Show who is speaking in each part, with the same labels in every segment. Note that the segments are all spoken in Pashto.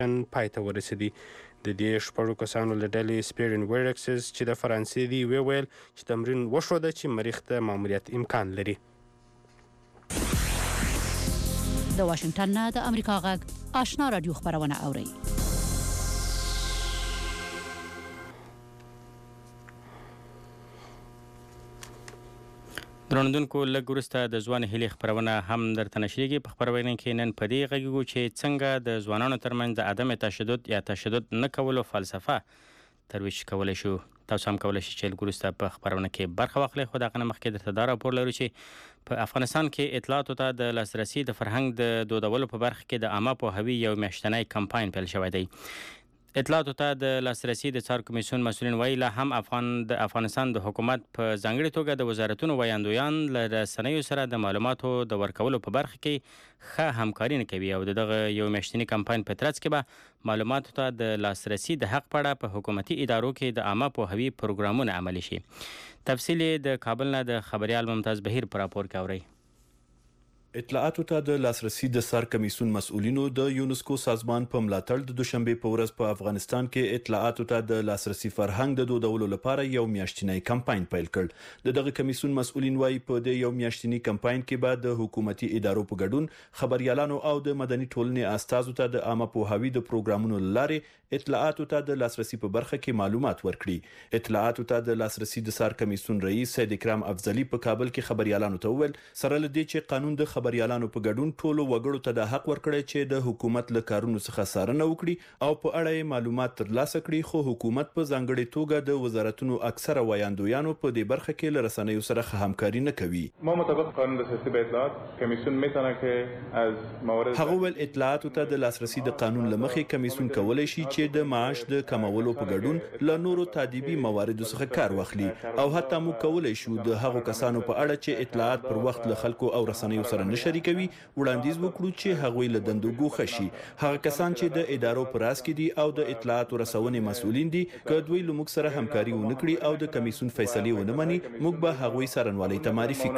Speaker 1: پای ته ورسېدی. د دې 6 کسانو له ډلې سپیرن ویرکسز چې د فرانسې دی وویل چې تمرین وښوده چې مریخ ته ماموریت امکان لري.
Speaker 2: د واشنگټن نه د امریکا غږ آشنا رادیو خبرونه اوري.
Speaker 3: درنوونکو لږ وروسته د ځوان هیلې خبرونه هم درته نشریږي. په خبرونه کې نن په دې غږیږو چې څنګه د ځوانانو ترمنځ د عدم تشدد یا تشدد نه کولو فلسفه ترویج کولی شو. تاسو هم کولی شئ چې لږ وروسته په خبرونه کې برخه واخلئ. خو دغه نه مخکې درته دا راپور لرو چې په افغانستان کې اطلاعاتو ته د لاسرسي د فرهنګ د دودولو په برخه کې د عامه پوهاوي یو میاشتنی کمپاین پیل شوی دی. اطلاعاتو ته د لاسرسي د څار کمیسیون مسؤلین وایي لا هم افغانستان د حکومت په ځانګړي توګه د وزارتونو ویاندویان له رسنیو سره د معلوماتو د ورکولو په برخه کې ښه همکاري نه کوي او دغه یو میاشتنی کمپاین په ترڅ کې به معلوماتو ته د لاسرسي د حق په اړه په حکومتي ادارو کې د عامه پوهاوي پروګرامونه عملي شي. تفصیل د کابل نه د خبريال ممتاز بهیر پر راپور کې اوري.
Speaker 4: اطلاعاتو ته د لاسرسي د سر کمیسیون مسؤلینو د یونسکو سازمان په ملاتړ د دوشنبه په ورځ په افغانستان کې اطلاعاتو ته د لاسرسي فرهنګ د دودولو لپاره یو میاشتنی کمپاین پیل کړ. دغه کمیسیون مسؤلین وايي په دې یو میاشتنی کمپاین کې به د حکومتي ادارو په ګډون خبريالانو او د مدني ټولنې استازو ته د عامه پوهاوي د پروګرامونو لارې اطلاعاتو ته د لاسرسي په برخه کې معلومات ورکړي. اطلاعاتو ته د لاسرسي د سر کمیسیون رئیس سید اکرام افضلی په کابل کې خبريالانو ته وویل سره لدی چې قانون د خبريالانو په ګډون ټولو وګړو ته د حق ورکړي چې د حکومت له کارونو څخه څارنه وکړي او په اړه معلومات ترلاسه کړي. خو حکومت په ځانګړي توګه د وزارتونو اکثره ویاندویانو په دې برخه کې له رسنیو سره همکاري نه کوي.
Speaker 5: ما مطابق قانون دسترسی به اطلاعات کمیسیون میتونه که از موارد
Speaker 4: هغه ول اطلاعاتو ته د لاسرسي د قانون لمخې کمیسیون کولای شي چې د معاش د کمولو په ګډون له نورو تادیبي مواردو څخه کار واخلي او حتی مو کولای شو د هغو کسانو په اړه چې اطلاعات پر وخت له خلکو او رسنیو سره نه شریکوي وړاندیز وکړو چې هغوی له دندو ګوښه شي. هغه کسان چې د ادارو پر راس کې دي او د اطلاعاتو رسونې مسؤلین دي که دوی له موږ سره همکاري ونه کړي او د کمیسیون فیصلې ونه مني موږ به هغوی سرنوالي ته معرفي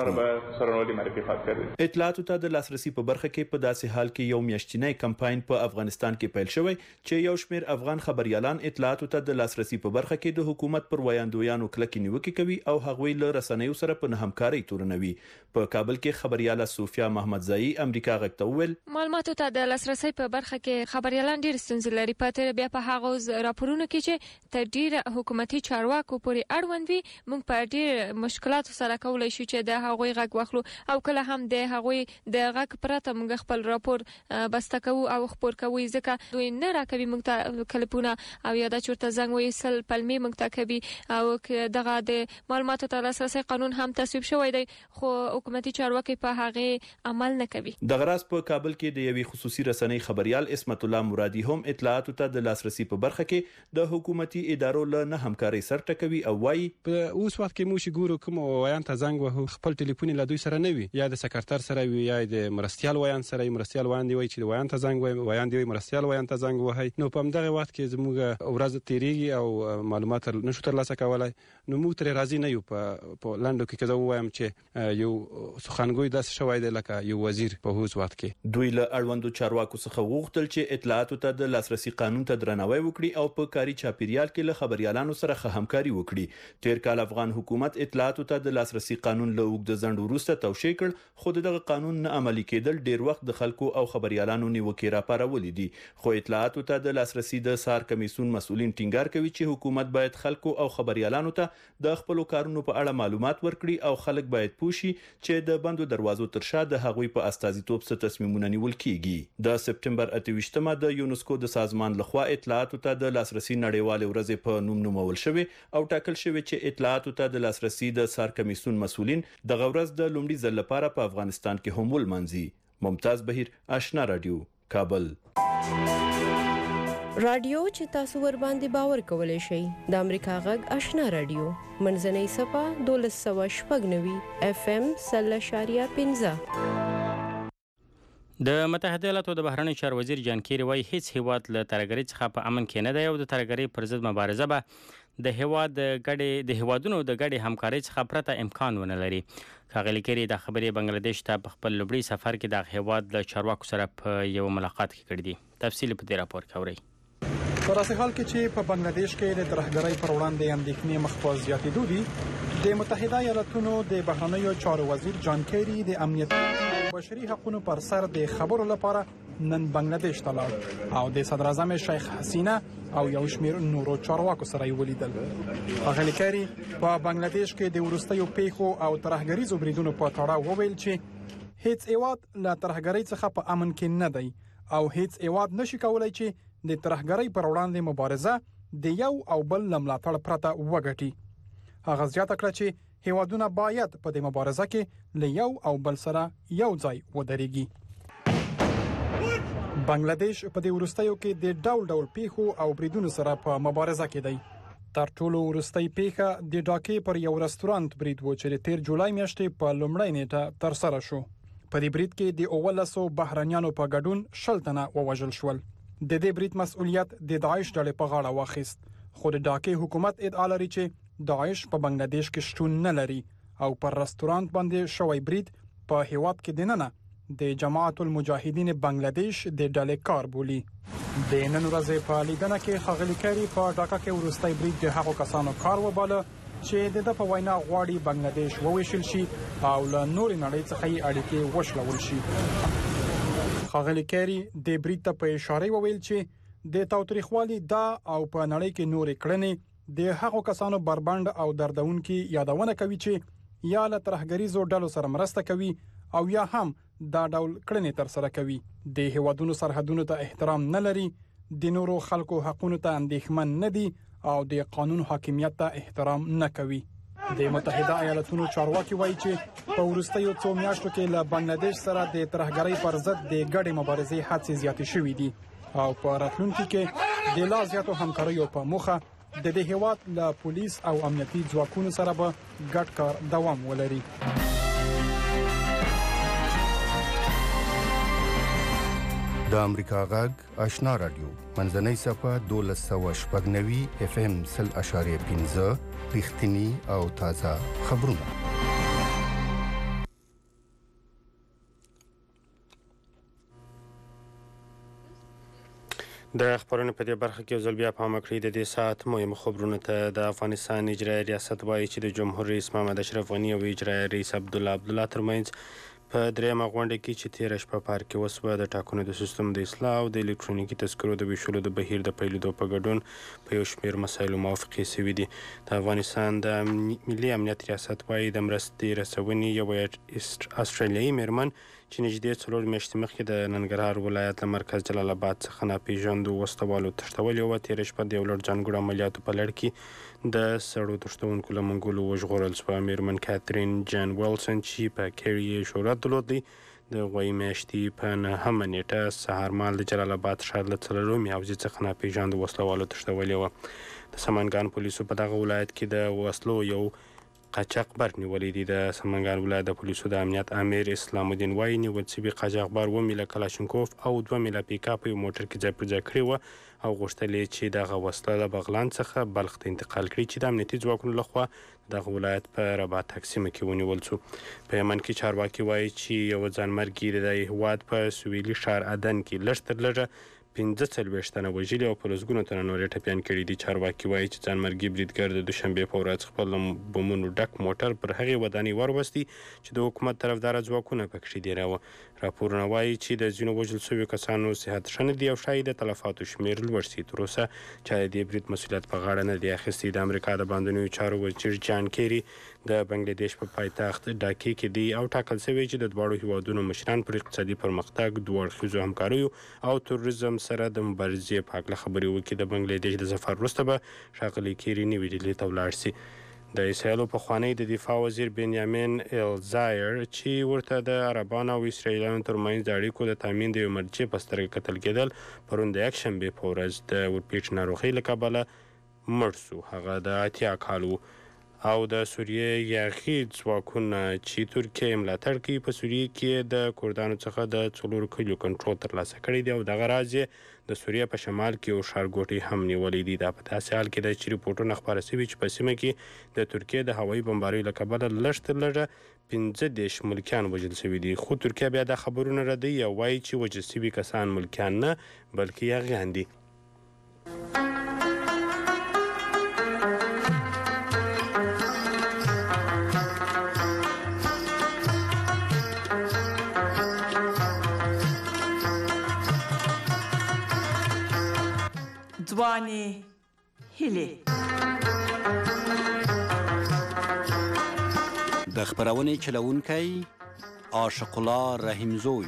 Speaker 4: کړو. اطلاعاتو ته د لاسرسي په برخه کې په داسې حال کې یو میاشتنی کمپاین په افغانستان کې پیل شوی چې یو شمېر افغان خبريالان اطلاعاتو ته د لاسرسي په برخه کې د حکومت پر ویاندویانو کلکې نیوکې کوي او هغوی له رسنیو سره په همکاري تورنوي. په کابل کې خبرياله صوفیا محمد زئی امریکا غږ ته وویل
Speaker 6: معلوماتو ته د لاسرسي په برخه کې خبريالان ډېر ستونزې لري. پاتې بیا په هغه راپورونو کې چې تر ډېر حکومتي چارواکو پورې اړوند وي موږ په ډېر مشکلاتو سره کولای شو چې د هغوی غږ واخلو او کله هم د هغوی د غږ پرته موږ خپل راپور بسته کوو او خبر کوو ځکه دوی نه راکوي موږ ته کلیپونه او یا د چورته زنګ ویسل پلمې موږ ته کوي او دغه د معلوماتو ته لاسرسي قانون هم تصویب شوی دی خو حکومتي چارواکي په هغه عمل نه کوي.
Speaker 4: د غراس په کابل کې د یوې خصوصي رسنۍ خبريال اسمت الله مرادي هم اطلاعاتو ته د لاسرسي په برخه کې د حکومتي ادارو له نه همکاري سره ټکوي او وايي
Speaker 7: په اوس وخت کې مو شي ګورو کوم ویان ته زنګ وهو خپل ټلیفون له دوی سره نه وي یا د سکرټر سره وي یا د مرستيال ویان سره مرستيال ویان دی وي چې ویان ته زنګ وي ویان دی مرستيال ویان ته زنګ وهي نو په همدغه وخت کې زموږ ورځ تیریږي او معلومات نشو ترلاسه کولای نو موږ تر راضي نه یو په لاندو کې کزه وایم چې یو سخنګوی داس شوی دی لکه یو وزیر په هوس وخت کې
Speaker 4: دوی له اړوندو چارواکو څخه غوښتل چې اطلاعاتو ته د لاسرسي قانون ته درناوی وکړي او په کاري چاپیریال کې له خبريالانو سره همکاري وکړي. تیر کال افغان حکومت اطلاعاتو ته د لاسرسي قانون له اوږد ځنډ وروسته توشیح کړ خو دغه قانون نه عملي کېدل ډیر وخت د خلکو او خبريالانو نیوکې راپارولې دي. خو اطلاعاتو ته د لاسرسي د سار کمیسیون مسؤلین ټینګار کوي چې حکومت باید خلکو او خبريالانو ته د خپل کارونو په اړه معلومات ورکړي او خلک باید پوښي چې د بندو دروازو تر شا د هغوی په استازیتوب څخه تصمیمونه نیول کیږي. د سپتمبر 28مه د یونسکو د سازمان لخوا اطلاعاتو ته د لاسرسي نړیوال ورځ په نوم نومول شوی او ټاکل شوی چې اطلاعاتو ته د لاسرسي د سار کمیسیون مسؤلین د غورز د لومړي ځل لپاره په افغانستان کې هم ولمنځي. ممتاز بهیر آشنا رادیو کابل.
Speaker 8: رادیو چې تاسو ور باندې باور کولای شئ د امریکا غږ آشنا رادیو منځنۍ صفه 1290 FM 0.15
Speaker 3: د متحده ایالاتو د بهرنی چارو وزیر جان کیری وايي هیڅ هیواد له ترهګرۍ څخه په امن کې نه دی او د ترهګرۍ پر ضد مبارزه به د هیوادونو د ګډې همکارۍ څخه پرته امکان ونه لري. ښاغلي کیری د خبرې بنگلاديش ته په خپل لومړي سفر کې د هیواد له چارواکو سره په یو ملاقات کې کړی دی. تفصیل په دې راپور کې اورئ.
Speaker 9: په داسې حال کې چې په بنگلاديش کې د ترهګرۍ پر وړاندې اندېښنې مخ په زیاتېدو دي، د متحده ایالاتونو د بهرنیو چارو وزیر جان کیری د امنیت او بشري حقوقو پر سر د خبرو لپاره نن بنگلاديش ته لاړ او د صدر اعظم شیخ حسینه او یو شمېر نورو چارواکو سره یې ولیدل. ښاغلي کیری په بنگلاديش کې د وروستیو پیښو او ترهګریزو بریدونو په تړاو وویل چې هیڅ هیواد له ترهګرۍ څخه په امن کې نه دی او هیڅ هیواد نشي کولای چې د ترهګرۍ پر وړاندې مبارزه د یو او بل ملاتړ پرته وګټي. هغه زیاته کړه چې هیوادونه باید په دې مبارزه کې له یو او بل سره یو ځای ودرېږي. بنگلاديش په دې وروستیو کې د ډول ډول پیښو او بریدونو سره په مبارزه کې دی. تر ټولو وروستۍ پیښه د ډاکې پر یو رستورانت برید و چې د 13 جولای میاشتې په لومړۍ نیټه تر سره شو. په دې برید کې د 19 بهرنیانو په ګډون 60 تنه ووژل شول. د دې برید مسؤلیت د داعش ډلې په غاړه واخیست، خو د ډاکې حکومت ادعا لري چې داعش په بنگلاديش کې شتون نه لري او پر رستورانت باندې شوی برید په هیواد کې دننه د جماعت المجاهدین بنگلاديش د ډلې کار بولی. د نن ورځې په لیدنه کې ښاغلي کیری په ډاکا کې وروستی برید د هغو کسانو کار وباله چې د په وینا غواړي بنگلاديش وویشل شي او له نورې نړۍ څخه یې اړیکې وشلول شي. ښاغلي کیری د برید ته په اشاره وویل چې د تاوتریخوالي دا او په نړۍ کې نورې کړنې د هغو کسانو بربند او دردونکي یادونه کوي چې یا له ترهګریزو ډلو سره مرسته کوي او یا هم دا ډول کړنې تر سره کوي. د هیوادونو سرحدونو ته احترام نه لري، د نورو خلکو حقوقو ته اندېښمن نه دي او د قانون حاکمیت ته احترام نه کوي. د متحده ایالاتونو چارواکي وایي چې په وروستیو څو میاشتو کې له بنگلاديش سره د ترهګرۍ پر ضد د ګډې مبارزې هڅې زیاتې شوې دي او په راتلونکي کې د لا زیاتو همکاریو په موخه د دې هیواد له پولیس او امنیتي ځواکونو سره به ګډ کار دوام ولري.
Speaker 10: د امریکا غږ آشنا رادیو منځنۍ صفه 1290 FM 0.15 رښتینی او تازه خبرونه.
Speaker 1: د خبرونو په دې برخه کې ځل بیا پام وکړئ د دې ساعت مهمو خبرونو ته. د افغانستان اجرایي ریاست وایي چې د جمهور رئیس محمد اشرف غني او اجرایي رئیس عبدالله ترمنځ په درېیمه غونډه کې چې تېره شپه په پارک کې وسوه د ټاکنو د سیستم د اصلاح او د الکترونیکي تذکرو د ویشلو د بهیر د پیلېدو په ګډون په یو شمېر مسایلو موافقې شوې دي. د افغانستان د ملي امنیت ریاست وایي د مرستې رسونې یو استرالیایي میرمن چې نږدې 4 میاشتې مخکې د ننګرهار ولایت له مرکز جلال آباد څخه ناپېژاندو وسوالو تښتولې وه. تېره شپه د یو لړ ځانګړو عملیاتو په لړ کې د سړو تښتونکو له منګولو وژغورل شوه. میرمن کاترین جان ویلسن چې په کیری یې شهرت درلود د غوایي میاشتې په 9مه نیټه سهارمال د جلال آباد ښار له څلورمې حوزې څخه ناپېژاندو وسلوالو تښتولې وه. د سمنګان پولیسو په دغه ولایت کې د وسلو یو قاچاقبر نیولې دي. د سمنګان ولایت د پولیسو د امنیت امیر اسلام الدین وایي نیول شوي قاچاقبر 2 میله کلاشینکوف او 2 میله پیکاپ یو موټر کې ځای پر ځای کړي وه او غوښتل یې چې دغه وسله له بغلان څخه بلخ ته انتقال کړي چې د امنیتي ځواکونو لخوا دغه ولایت په رباطک سیمه کې ونیول شو. په یمن کې چارواکي وایي چې یو ځانمرګي د هیواد په سویلي ښار عدن کې لږ تر لږه 45 تنه وژلي او په لسګونو تنه نورې ټپیان کړي دي. چارواکي وایي چې ځانمرګي بریدګر د دوشنبې په ورځ خپل بمونو ډک موټر پر هغې ودانۍ وروستی چې د حکومت طرفداره ځواکونه پکې ډېراوه. راپورونه وایي چې د ځینو وژل شویو کسانو صحت ښه نه دي او ښایي د تلفاتو شمېر لوړ شي. تر اوسه چا د دې برید مسؤلیت په غاړه نه دی اخیستی. د امریکا د باندنیو چارو وزیر جان کیری د بنگلاديش په پایتخت ډاکې کې دی او ټاکل شوی چې د دواړو هیوادونو مشران پر اقتصادي پرمختګ، دوه اړخیزو همکاریو او تروریزم سره د مبارزې په هکله خبرې وکړي. د بنگلاديش د سفر وروسته به ښاغلي کیری نوي ډیلي ته ولاړ شي. د اسرایلو پخوانی د دفاع وزیر بنیامین الزایر چې ورته د عربانو او اسرایلیانو ترمنځ د اړیکو د تامین د یو مرجع په سترګه کتل کېدل پرون د یکشنبې په ورځ د ورپېچ ناروغۍ له کبله مړ شو. هغه د 80 کال و. او د سوریه یاغي ځواکونه چې ترکیه ملاتړ کوي په سوریه کې د کردانو څخه د 4 کلیو کنټرول ترلاسه کړی دی او دغه راز د سوریه په شمال کې یو ښارګوټی هم نیولی دی. دا په داسې حال کې ده چې ریپورټونه خپاره شوي چې په سیمه کې د ترکیه د هوایي بمباریو له کبله لږ تر لږه 15 ملکیان وژل شوي دي، خو ترکیه بیا دا خبرونه ردوي او وایي چې وژل شوي کسان ملکیان نه بلکې یاغیان دي.
Speaker 11: ځواني هیلې
Speaker 12: د خبرونې چلونکی عاشق الله رحیمزوی.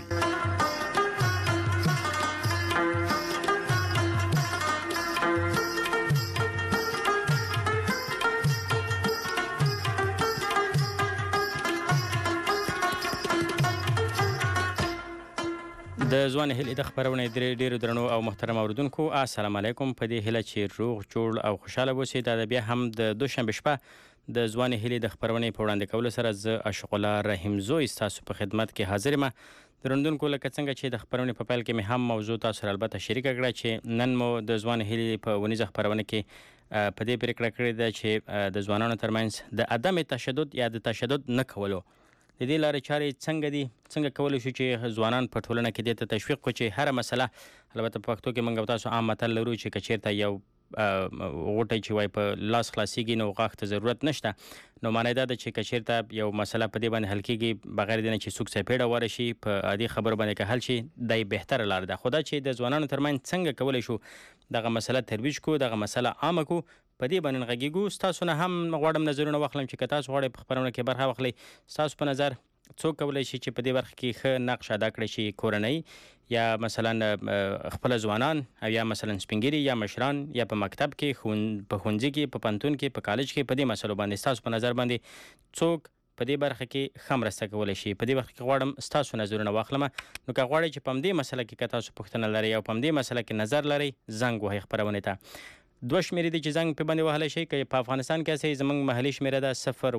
Speaker 3: د ځوان هیلې د خبرونې ډیرو درنو او محترم اوریدونکو السلام علیکم. په دې هیله چې روغ جوړ او خوشاله اوسئ. دا بیا هم د دوشنبه شپه د ځوان هیلې د خبرونې په وړاندې کولو سره زه عاشق الله رحیمزوی ستاسو په خدمت کې حاضر یم. درندونکو لکه څنګه چې د خبرونې په پیل کې مې هم موضوع تاسو سره البته شریکه کړه چې نن مو د ځوان هیلې په ونیزه خبرونه کې په دې پریکړه کړې ده چې د ځوانانو ترمنځ د عدم تشدد یا د تشدد نه کولو د دې لارې چارې څنګه دي، څنګه کولی شو چې ځوانان په ټولنه کې دې ته تشویق کړو چې هره مسله، البته په پښتو کې موږ تاسو عام متل لرو چې که چېرته یو غوټی چې وای په لاس خلاصیږي نو غاښ ته ضرورت نشته، نو معنی دا ده چې که چېرته یو مسله په دې باندې حل کېږي بغیر د نه چې څوک څپېړه واره شي په عادي خبرو باندې که حل شي دا یې بهتره لار ده. خو دا چې د ځوانانو ترمنځ څنګه کولی شو دغه مسله ترویج کړو، دغه مسله عامه کړو، په دې باندې غږیږو. ستاسو نه هم غواړم نظرونه واخلم چې که تاسو غواړئ په خبرونه کې برخه واخلئ، ستاسو په نظر څوک کولی شي چې په دې برخه کې ښه نقش ادا کړی شي، کورنۍ یا مثلا خپل ځوانان او یا مثلا سپینګیري یا مشران یا په مکتب کې په ښوونځي کې په پوهنتون کې په کالج کې په دې مسلو باندې ستاسو په نظر باندې څوک په دې برخه کې ښه مرسته کولی شي. په دې برخه کې غواړم ستاسو نظرونه واخلم. نو که غواړئ چې په همدې مسله کې که تاسو پوښتنه لرئ او په همدې مسله کې نظر لرئ زنګ وهئ خپرونې ته. 2 شمیرې دي چې زنګ په باندې وهلی شي. که په افغانستان کې هسئ زموږ محلي شمیره ده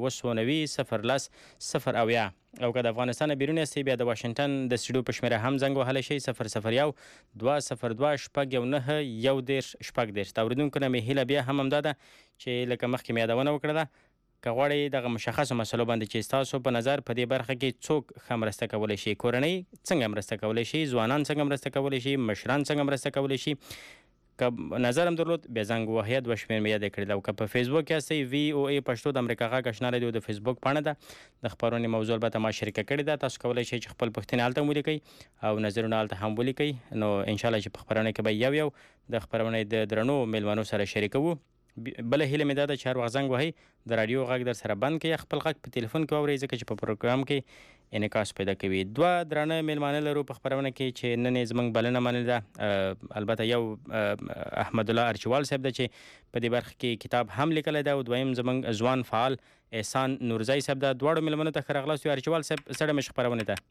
Speaker 3: 0 0 0 او که د افغانستان بیرون هستئ بیا د واشنګټن د سټډیو په شمیره هم زنګ وهلی شئ 001 202 شپږ 9 1 شپږ 10. د اورېدونکو نه مې هیله بیا هم همدا ده چې لکه مخکې مې یادونه وکړه ده که غواړئ دغه مشخصو مسلو باندې چې ستاسو په نظر په دې برخه کې څوک ښه مرسته کولی شي، کورنۍ څنګه مرسته کولی شي، ځوانان څنګه مرسته کولی شي، مشران څنګه مرسته کولی شي، که نظر هم درلود بیا زنګ وهئ. 2 شمېر مې یاد کړی ده. او که په فیسبوک کې هستئ VOA پښتو د امریکا غږ اشنا رادیو د فیسبوک پاڼه ده. د خبرونې موضوع البته ما شریکه کړې ده، تاسو کولی شئ چې خپل پوښتنې هلته ولیکئ او نظرونه هلته هم ولیکئ. نو انشاءالله چې په خبرونه کې به یو د خبرونې د درنو میلمنو سره شریکوو. بله هیله مې دا ده چې هر وخت زنګ وهئ د راډیو غږ در سره بند کړئ، خپل غږ په تلیفون کې واورئ ځکه چې په پروګرام کې انعکاس پیدا کوي. 2 درانه میلمانه لرو په خبرونه کې چې نن یې زموږ بلنه منلې ده. البته یو احمد الله ارچوال صاحب ده چې په دې برخه کې کتاب هم لیکلی ده، او دویم زموږ ځوان فعال احسان نورزی صاحب ده. دواړو میلمنو ته ښه راغلاست. ارچوال صاحب سره مې خبرونه ده.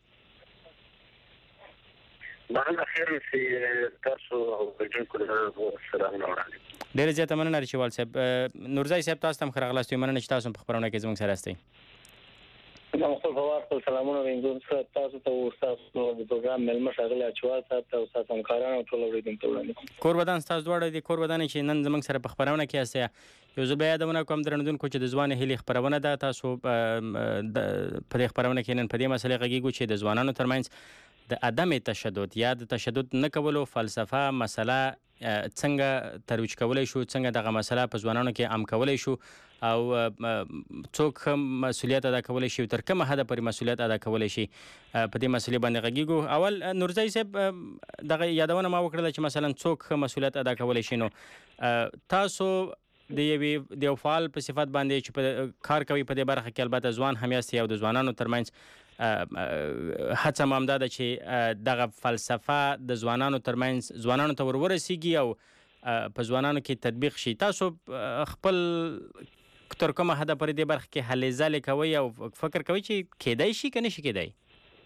Speaker 13: بهانه خیر چې تاسو او اوریدونکو سلام وړاندې.
Speaker 3: ډېره زیاته مننه ارچوال صاحب. نورزی صاحب تاسو ته هم ښه راغلاست. مننه چې تاسو په خبرونه کې زموږ سره هستئ.
Speaker 13: خپل سلامونه وینم تاسو ته او تاسو د پروګرام ملمه ښاغلی اچوال صاحب ته او تاسو همکارانو ټول اوریدونکو وړاندې.
Speaker 3: کور ودان ستاسو دواړه دي کور ودان چې نن زموږ سره په خبرونه کې هستئ. یو ځل بیا یادونه کوم درنودونکو چې د ځوان هیلې خبرونه ده. تاسو په دې خبرونه کې نن په دې مسلې غږیږو چې د ځوانانو ترمنځ د عدم تشدد یا د تشدد نه کولو فلسفه مسله څنګه ترویج کولی شو، څنګه دغه مسله په ځوانانو کې عام کولی شو او څوک مسؤلیت ادا کولی شي، تر کومه حده پورې مسؤلیت ادا کولی شي، په دې مسلې باندې غږیږو. اول نورزی صاحب دغه یادونه ما وکړله چې مثلا څوک مسؤلیت ادا کولی شي. نو تاسو د یو فعال په صفت باندې چې په کار کوي په دې برخه کې البته ځوان هم یاستئ او د ځوانانو ترمنځ هڅه مو همدا ده چې دغه فلسفه د ځوانانو ترمنځ ځوانانو ته ورورسیږي او په ځوانانو کې تطبیق شي. تاسو خپل تر کومه حده پورې دې برخه کې هلې ځلې کوئ او فکر کوئ چې کیدای شي که نه شي کیدای؟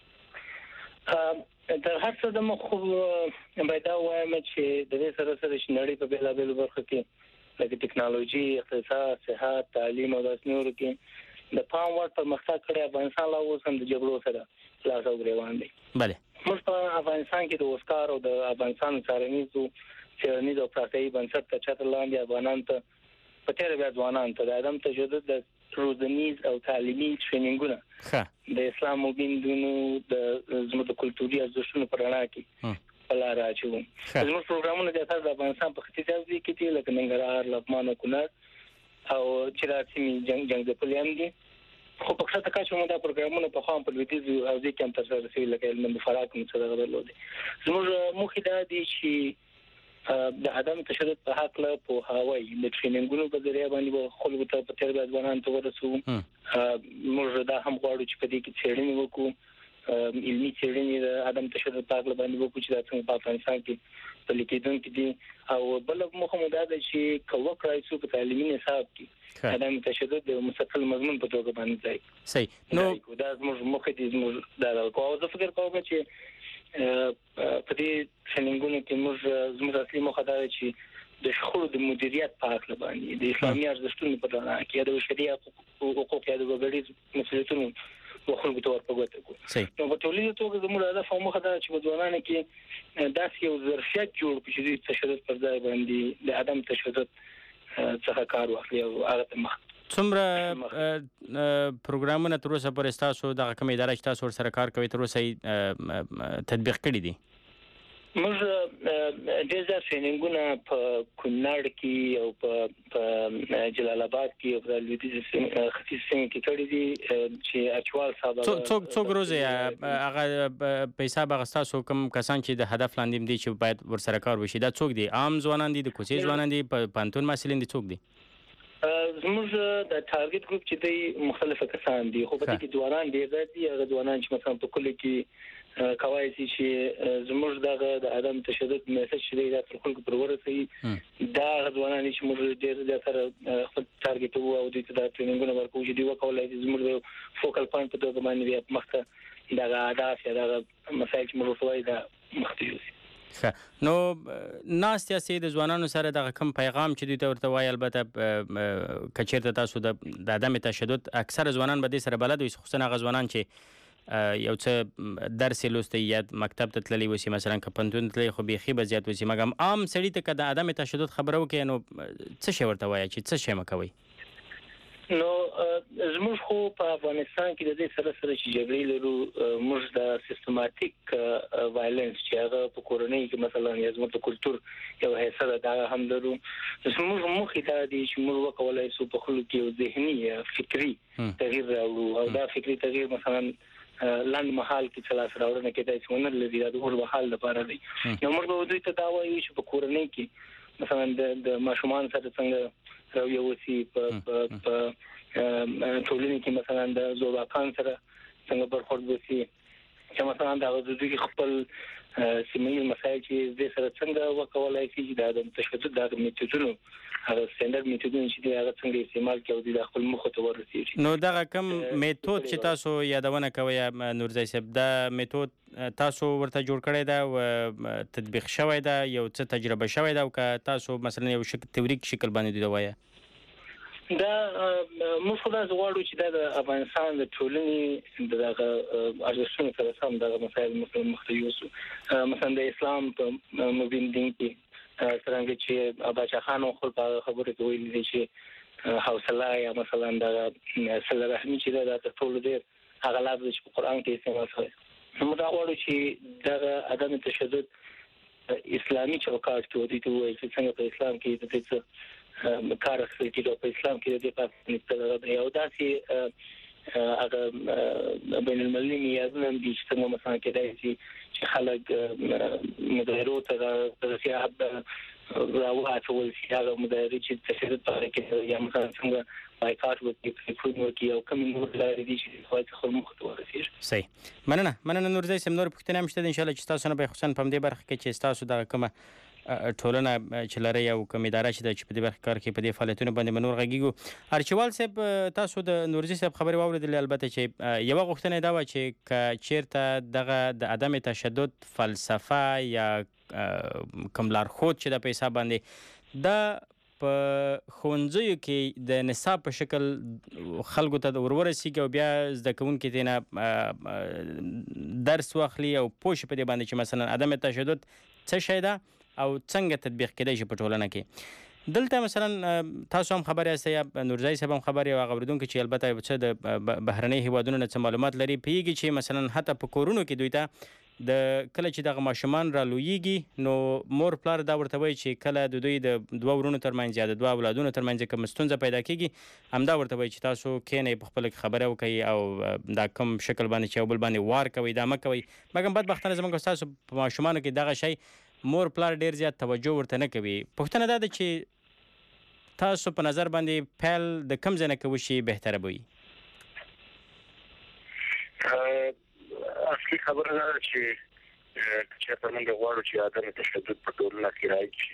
Speaker 13: تر هر څه د مخ باید دا ووایم چې د دې سره سره چې نړۍ په بېلابېلو برخو کې لکه ټکنالوژي، اقتصاد، صحت، تعلیم او داسې نورو کې د پام وړ پرمختګ کړی. افغانستان لا اوس هم د جګړو سره لاس او ګریوان دی.
Speaker 3: بله
Speaker 13: موږ په افغانستان کې د اوسکار او د افغانستان څیړنیز او پراختیایي بنسټ ته چتر لاندې افغانان ته په تېره بیا ځوانان ته د عدم تشدد د روزنیز او تعلیمي ټرینینګونه د اسلام مبیندونو د زموږ د کلتوري ارزښتونو په رڼا کې په لاره اچوو. زموږ پروګرامونه زیاتره د افغانستان په ختیځ حوزې کې دي، لکه ننګرهار، لغمان او کونړ او چراغ سیمې جنګ د پلیام دي. خو په کښته کچه موږ دا پروګرامونه په خام په لویدیځ حوزې کې هم ترسره شوي، لکه هلمند فراه کې څه درلودي. زموږ موخې دا دي چې د عدم تشدد په حق له پوهاوی د ټرینینګونو په ذریعہ باندې خلکو ته په تیر بیا ځوانان ته ورسو. موږ دا هم غواړو چې په دې کې څېړنې وکړو، علمي څېړنې د عدم تشدد په حق باندې وکړو چې دا څنګه په افغانستان کې په لیکدونکو دي. او بل موخه مو دا ده چې کومه کرایسو په تعلیمي نصاب کې عدم تشدد د مستقل مضمون په توګه باندې ځای.
Speaker 3: صحیح. نو
Speaker 13: دا زموږ موخه دي. زموږ دا کوو زه فکر کوم چې په دې ټرینینګونو کې زموږ اصلي موخه دا ده چې د شخړو د مدیریت په اړه باندې د اسلامي ارزښتونو په اړه کې د بشري حقوقو یا د وګړي مسؤلیتونو په خلکو ته ورپګوته کو. نو په ټولنیزه توګه زموږ هدف او موخه دا چې په ځوانانو کې داسې یو ظرفیت جوړ کړي چې د تشدد پر ځای باندې د عدم تشدد څخه کار واخلي او هغه مخ.
Speaker 3: څومره پروګرامونه تر اوسه پورې ستاسو دغه کومه اداره چې تاسو سره کار کوي تر اوسه تطبیق کړي دي؟
Speaker 13: موږ د دې ټرینینګونه په کونړ کې او په جلال آباد کې او په لویدیځ ختیځ سیمه کې کړي دي چې اچوال صاحب
Speaker 3: څو ورځې هغه پیسې بغستاسو کوم کسان چې د هدف لاندې دي چې باید ورسره کار وشي دا څوک دي؟ عام ځوانان دي، د کوڅې ځوانان دي، په پانتون مسلین دي، څوک دي؟
Speaker 13: زموږ د ټارګټ ګروپ چې دی مختلفه کسان دي، خو په دې کې ځوانان ډېر دي. هغه ځوانان چې مثلا په کلی کې کوي چې زموږ د عدم تشدد میسج دی دا تر خلکو پر ورسېږي، دا ځوانان چې موږ ډېر زیاتره خپل ټارګټ وو او د دې ټریننګونو ورکوو چې دی وکولای شي زموږ فوکل پوینټ په توګه باندې مخته دا اهداف یا دا مسایل چې موږ وایو دا مخته یوسي.
Speaker 3: نو ناست یاستئ د ځوانانو سره دغه کوم پیغام چې دوی ته ورته وایي، البته که چېرته تاسو د عدم تشدد اکثره ځوانان به دې سره بلد وي، خصوصا هغه ځوانان چې یو څه درس لوستی یا مکتب ته تللی وسی، مثلا که پوهنتون تللی خو بیخي به زیات وسی، مګر عام سړي ته که د عدم تشدد خبره وکړي نو څه شی ورته وایي چې څه شی مه کوئ؟
Speaker 13: نو زموږ خو په افغانستان کې د دې سره چې جګړې لرو، موږ د سیستماتیک وایلنس چې هغه په کورنۍ کې مثلا یا زموږ د کلتور یو حصہ دا هم لرو. زموږ مخې ته دي چې موږ وکولای شو په خلکو کې یو ذهني فکری تغییر راوړو او دا فکری تغییر مثلا لاند محل کې څه لاس راوړنه کېدای شي ونه لري د اور محل لپاره دی. نو موږ دوی ته دا وایو چې په کورنۍ کې مثلا د ماشومان سره څنګه یو وسی په ټولنې کې مثلا د زوړاکان سره څنګه برخورد وسی، چې مثلا د دوی خپل سیمې مسایل چې د سره څنګه وکولای شي چې د تشدد د میتودونو هغه سټنډرډ میتودونه چې هغه څنګه استعمال کوي د خپل مخ ته ورسیږي.
Speaker 3: نو دغه کوم میتود چې تاسو یادونه کوي نورزای صاحب، دا میتود تاسو ورته جوړ کړی دا او تطبیق شوی دا یو څه تجربه شوی دا او که تاسو مثلا یو تیوریک شکل باندې دی وایي؟
Speaker 13: دا موږ خو دا غواړو چې دا د افغانستان د ټولنې دغه ارزښتونو سره سم دغه مسایل مخته یوسو. مثلا د اسلام په مبین دین کې څنګه چې اباچا خان خپل په خبرو کې ویلي دي چې حوصله یا مثلا د صله رحمي چې دا د ټولو ډېر هغه لفظ چې په قرآن کې استعمال شوی. موږ دا غواړو چې دغه عدم تشدد اسلامي چوکاټ کې ودی ته وایي چې څنګه په اسلام کې د دې کار اخلي چې په اسلام کې د پاتې نه یو داسې هغه بین المللي معیارونه دي چې څنګه مثلا کېدای شي چې خلک مظاهرو ته د راوړل شي هغه مظاهرې چې تشدد پاره کې یا مثلا څنګه بایکاټ وکړي او کوم نور لارې دي چې خپل مخ ته ورسیږي.
Speaker 3: صحیح. مننه نورزای صاحب. نور پوښتنه هم شته ان شاء الله چې تاسو نه به خصوصا په دې برخه کې چې تاسو د کومه ټولنه چې لري او کوم اداره چې په دې برخه کار کوي په دې فعالیتونو باندې منور غږیږو. ارچوال صاحب تاسو د نورزي صاحب خبرې واوریدلې، البته چې یو غوښتنه دا و چې چیرته دغه د عدم تشدد فلسفه یا کوم لارښود چې د پیسې باندې دا په ښوونځیو کې د نصاب په شکل خلکو ته ورورسیږي او بیا زده کوونکي ترېنه درس واخلي او پوه شي په دې باندې چې مثلا عدم تشدد څه شی ده او څنګه تطبیق کېدای شي په ټولنه کې. دلته مثلا تاسو هم خبر یاست یا نورزای صاحب هم خبر یا غوړدون کې چې البته څه د بهرنۍ هیوادونو نه څه معلومات لري پیږي چې مثلا حتی په کورونو کې دوی ته د کله چې دغه ماشومان را لویږي نو مور پلار دا ورته وایي چې کله د دوی د دوه ورونو ترمنځ یا د دوه اولادونو ترمنځ کوم ستونزه پیدا کېږي همدا ورته وایي چې تاسو کښېنئ په خپله خبره وکړئ او دا کوم شکل باندې چې یو بل باندې وار کوئ دا مه کوئ. مګر بدبختانه زموږ ستاسو په ماشومانو کې دغه شی مور پلار ډېر زیات توجه ورته نه کوي. پوښتنه دا ده چې تاسو په نظر باندې پیل د کوم ځای نه که وشي بهتره به وي؟
Speaker 14: اصلي خبره دا ده چې چېرته موږ غواړو چې عدم تشدد په ټولنه کې رایج شي